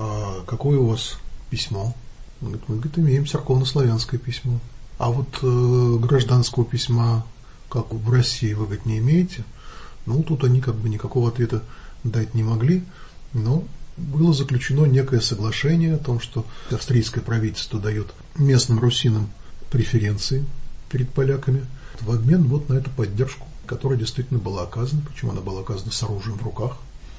А какое у вас письмо? Он говорит, мы, говорит, имеем церковно-славянское письмо. А вот гражданского письма, как в России, вы, говорит, не имеете? Ну, тут они как бы никакого ответа дать не могли, но было заключено некое соглашение о том, что австрийское правительство дает местным русинам преференции перед поляками в обмен вот на эту поддержку, которая действительно была оказана, причем она была оказана с оружием в руках.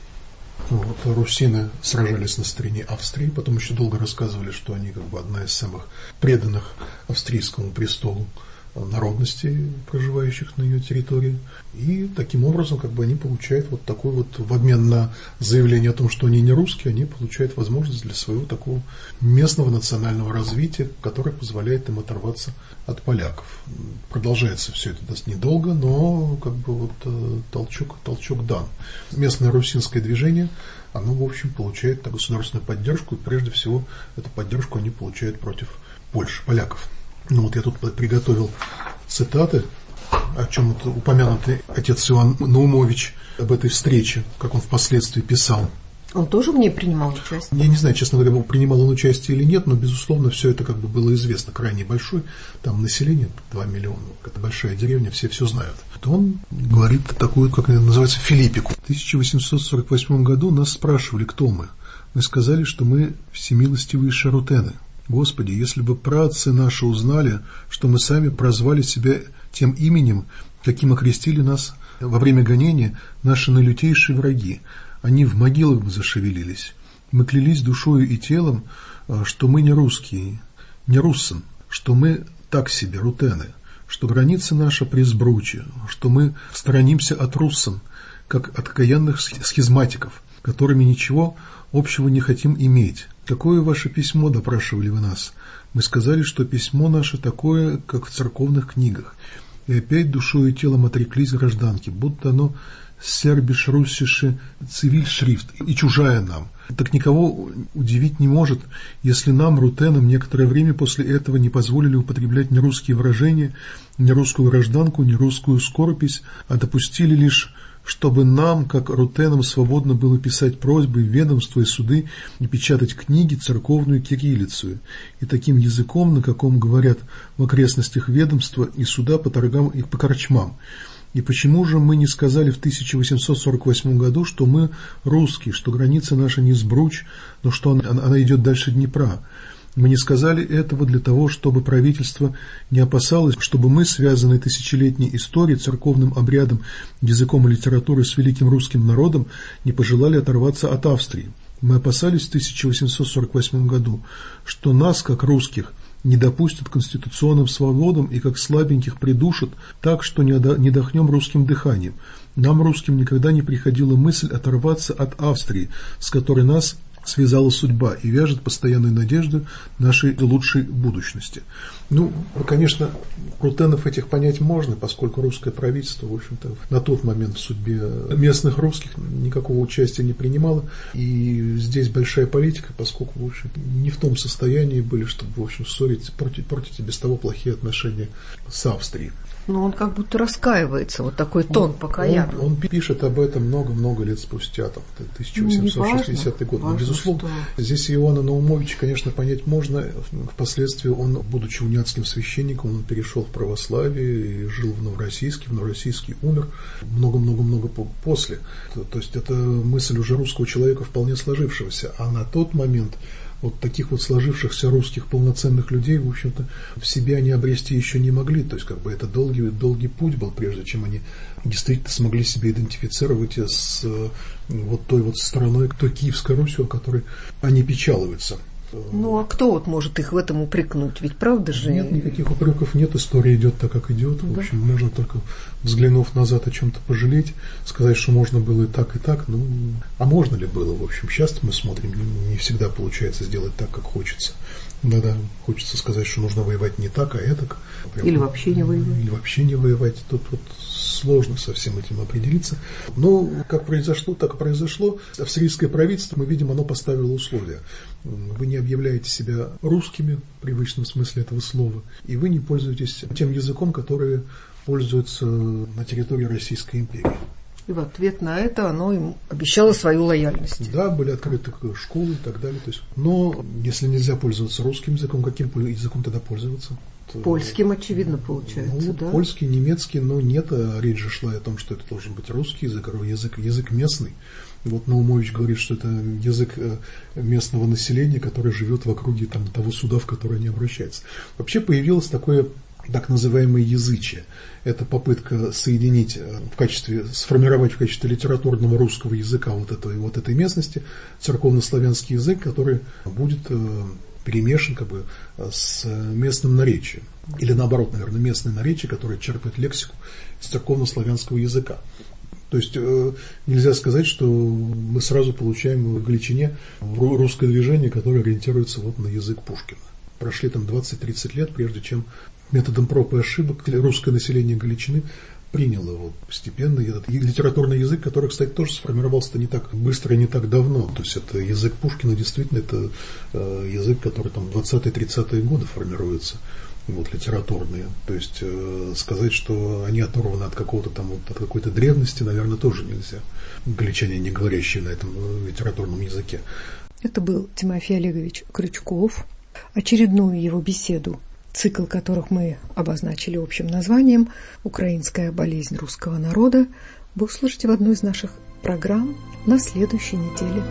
Вот, русины сражались на стороне Австрии, потом еще долго рассказывали, что они как бы одна из самых преданных австрийскому престолу народностей, проживающих на ее территории. И таким образом как бы они получают вот такой вот, в обмен на заявление о том, что они не русские, они получают возможность для своего такого местного национального развития, которое позволяет им оторваться от поляков. Продолжается все это достаточно недолго, но как бы вот толчок дан. Местное русинское движение, оно, в общем, получает государственную поддержку, и прежде всего эту поддержку они получают против Польши, поляков. Ну вот я тут приготовил цитаты, о чем упомянутый отец Иоанн Наумович об этой встрече, как он впоследствии писал. Он тоже в ней принимал участие? Я не знаю, честно говоря, принимал он участие или нет, но, безусловно, все это как бы было известно. Крайне большой, там население 2 миллиона, это большая деревня, все знают. Он говорит такую, как это называется, филиппику. В 1848 году нас спрашивали, кто мы. Мы сказали, что мы всемилостивые шарутены. Господи, если бы праотцы наши узнали, что мы сами прозвали себя тем именем, каким окрестили нас во время гонения наши наилютейшие враги, они в могилах бы зашевелились. Мы клялись душою и телом, что мы не русские, не руссен, что мы так себе, рутены, что граница наша призбручья, что мы сторонимся от руссен, как от окаянных схизматиков, которыми ничего общего не хотим иметь. «Какое ваше письмо?» – допрашивали вы нас. Мы сказали, что письмо наше такое, как в церковных книгах. И опять душой и телом отреклись гражданки, будто оно сербиш, руссиши, цивильшрифт и чужая нам. Так никого удивить не может, если нам, рутенам, некоторое время после этого не позволили употреблять ни русские выражения, ни русскую гражданку, ни русскую скоропись, а допустили лишь чтобы нам, как рутенам, свободно было писать просьбы в ведомства и суды и печатать книги церковную кириллицу, и таким языком, на каком говорят в окрестностях ведомства и суда по торгам и по корчмам. И почему же мы не сказали в 1848 году, что мы русские, что граница наша не Сбруч, но что она идет дальше Днепра? Мы не сказали этого для того, чтобы правительство не опасалось, чтобы мы, связанные тысячелетней историей, церковным обрядом, языком и литературой с великим русским народом, не пожелали оторваться от Австрии. Мы опасались в 1848 году, что нас, как русских, не допустят к конституционным свободам и как слабеньких придушат так, что не дохнем русским дыханием. Нам, русским, никогда не приходила мысль оторваться от Австрии, с которой нас связала судьба и вяжет постоянную надежду нашей лучшей будущности. Конечно, рутенов этих понять можно, поскольку русское правительство, в общем-то, на тот момент в судьбе местных русских никакого участия не принимало, и здесь большая политика, поскольку, в общем, не в том состоянии были, чтобы, в общем, ссориться, портить и без того плохие отношения с Австрией. Но он как будто раскаивается, вот такой тон покаянный. Он пишет об этом много-много лет спустя, 1860 год. Но, безусловно, что... здесь Иоанна Наумовича, конечно, понять можно. Впоследствии он, будучи униатским священником, он перешел в православие и жил в Новороссийске. В Новороссийске умер много-много-много после. То есть это мысль уже русского человека вполне сложившегося. А на тот момент вот таких вот сложившихся русских полноценных людей, в общем-то, в себе они обрести еще не могли. То есть, это долгий путь был, прежде чем они действительно смогли себя идентифицировать с вот той вот стороной, той Киевской Русью, о которой они печалуются. А кто вот может их в этом упрекнуть? Ведь правда же? Нет, никаких упреков нет, история идет так, как идет. В общем, можно только, взглянув назад, о чем-то пожалеть, сказать, что можно было и так, а можно ли было? В общем, сейчас мы смотрим, не всегда получается сделать так, как хочется. Да, хочется сказать, что нужно воевать не так, а этак. Или вообще не воевать. Или вообще не воевать. Тут вот сложно со всем этим определиться. Но как произошло, так и произошло. Австрийское правительство, мы видим, оно поставило условия. Вы не объявляете себя русскими, в привычном смысле этого слова, и вы не пользуетесь тем языком, который пользуется на территории Российской империи. И в ответ на это оно им обещало свою лояльность. Да, были открыты школы и так далее. Но если нельзя пользоваться русским языком, каким языком тогда пользоваться? Польским, очевидно, получается, да? Польский, немецкий, но нет, речь же шла о том, что это должен быть русский язык местный. Вот Наумович говорит, что это язык местного населения, которое живет в округе того суда, в который они обращаются. Вообще появилось такое так называемое язычие. Это попытка соединить сформировать в качестве литературного русского языка вот этой местности церковнославянский язык, который будет перемешан с местным наречием. Или наоборот, наверное, местное наречие, которое черпает лексику из церковнославянского языка. То есть нельзя сказать, что мы сразу получаем в Галичине русское движение, которое ориентируется на язык Пушкина. Прошли 20-30 лет, прежде чем методом проб и ошибок русское население Галичины приняло постепенно этот литературный язык, который, кстати, тоже сформировался не так быстро и не так давно. То есть это язык Пушкина, действительно, это язык, который 20-30-е годы формируется. Литературные. То есть сказать, что они оторваны от от какой-то древности, наверное, тоже нельзя. Галичане, не говорящие на этом литературном языке. Это был Тимофей Олегович Крючков. Очередную его беседу, цикл которых мы обозначили общим названием «Украинская болезнь русского народа», вы услышите в одной из наших программ на следующей неделе.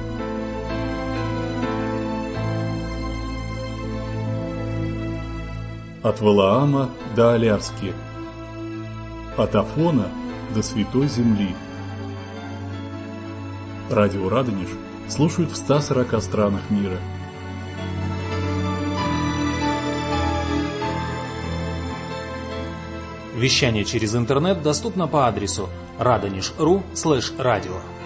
От Валаама до Аляски, от Афона до Святой Земли. Радио Радонеж слушают в 140 странах мира. Вещание через интернет доступно по адресу radonezh.ru/радио.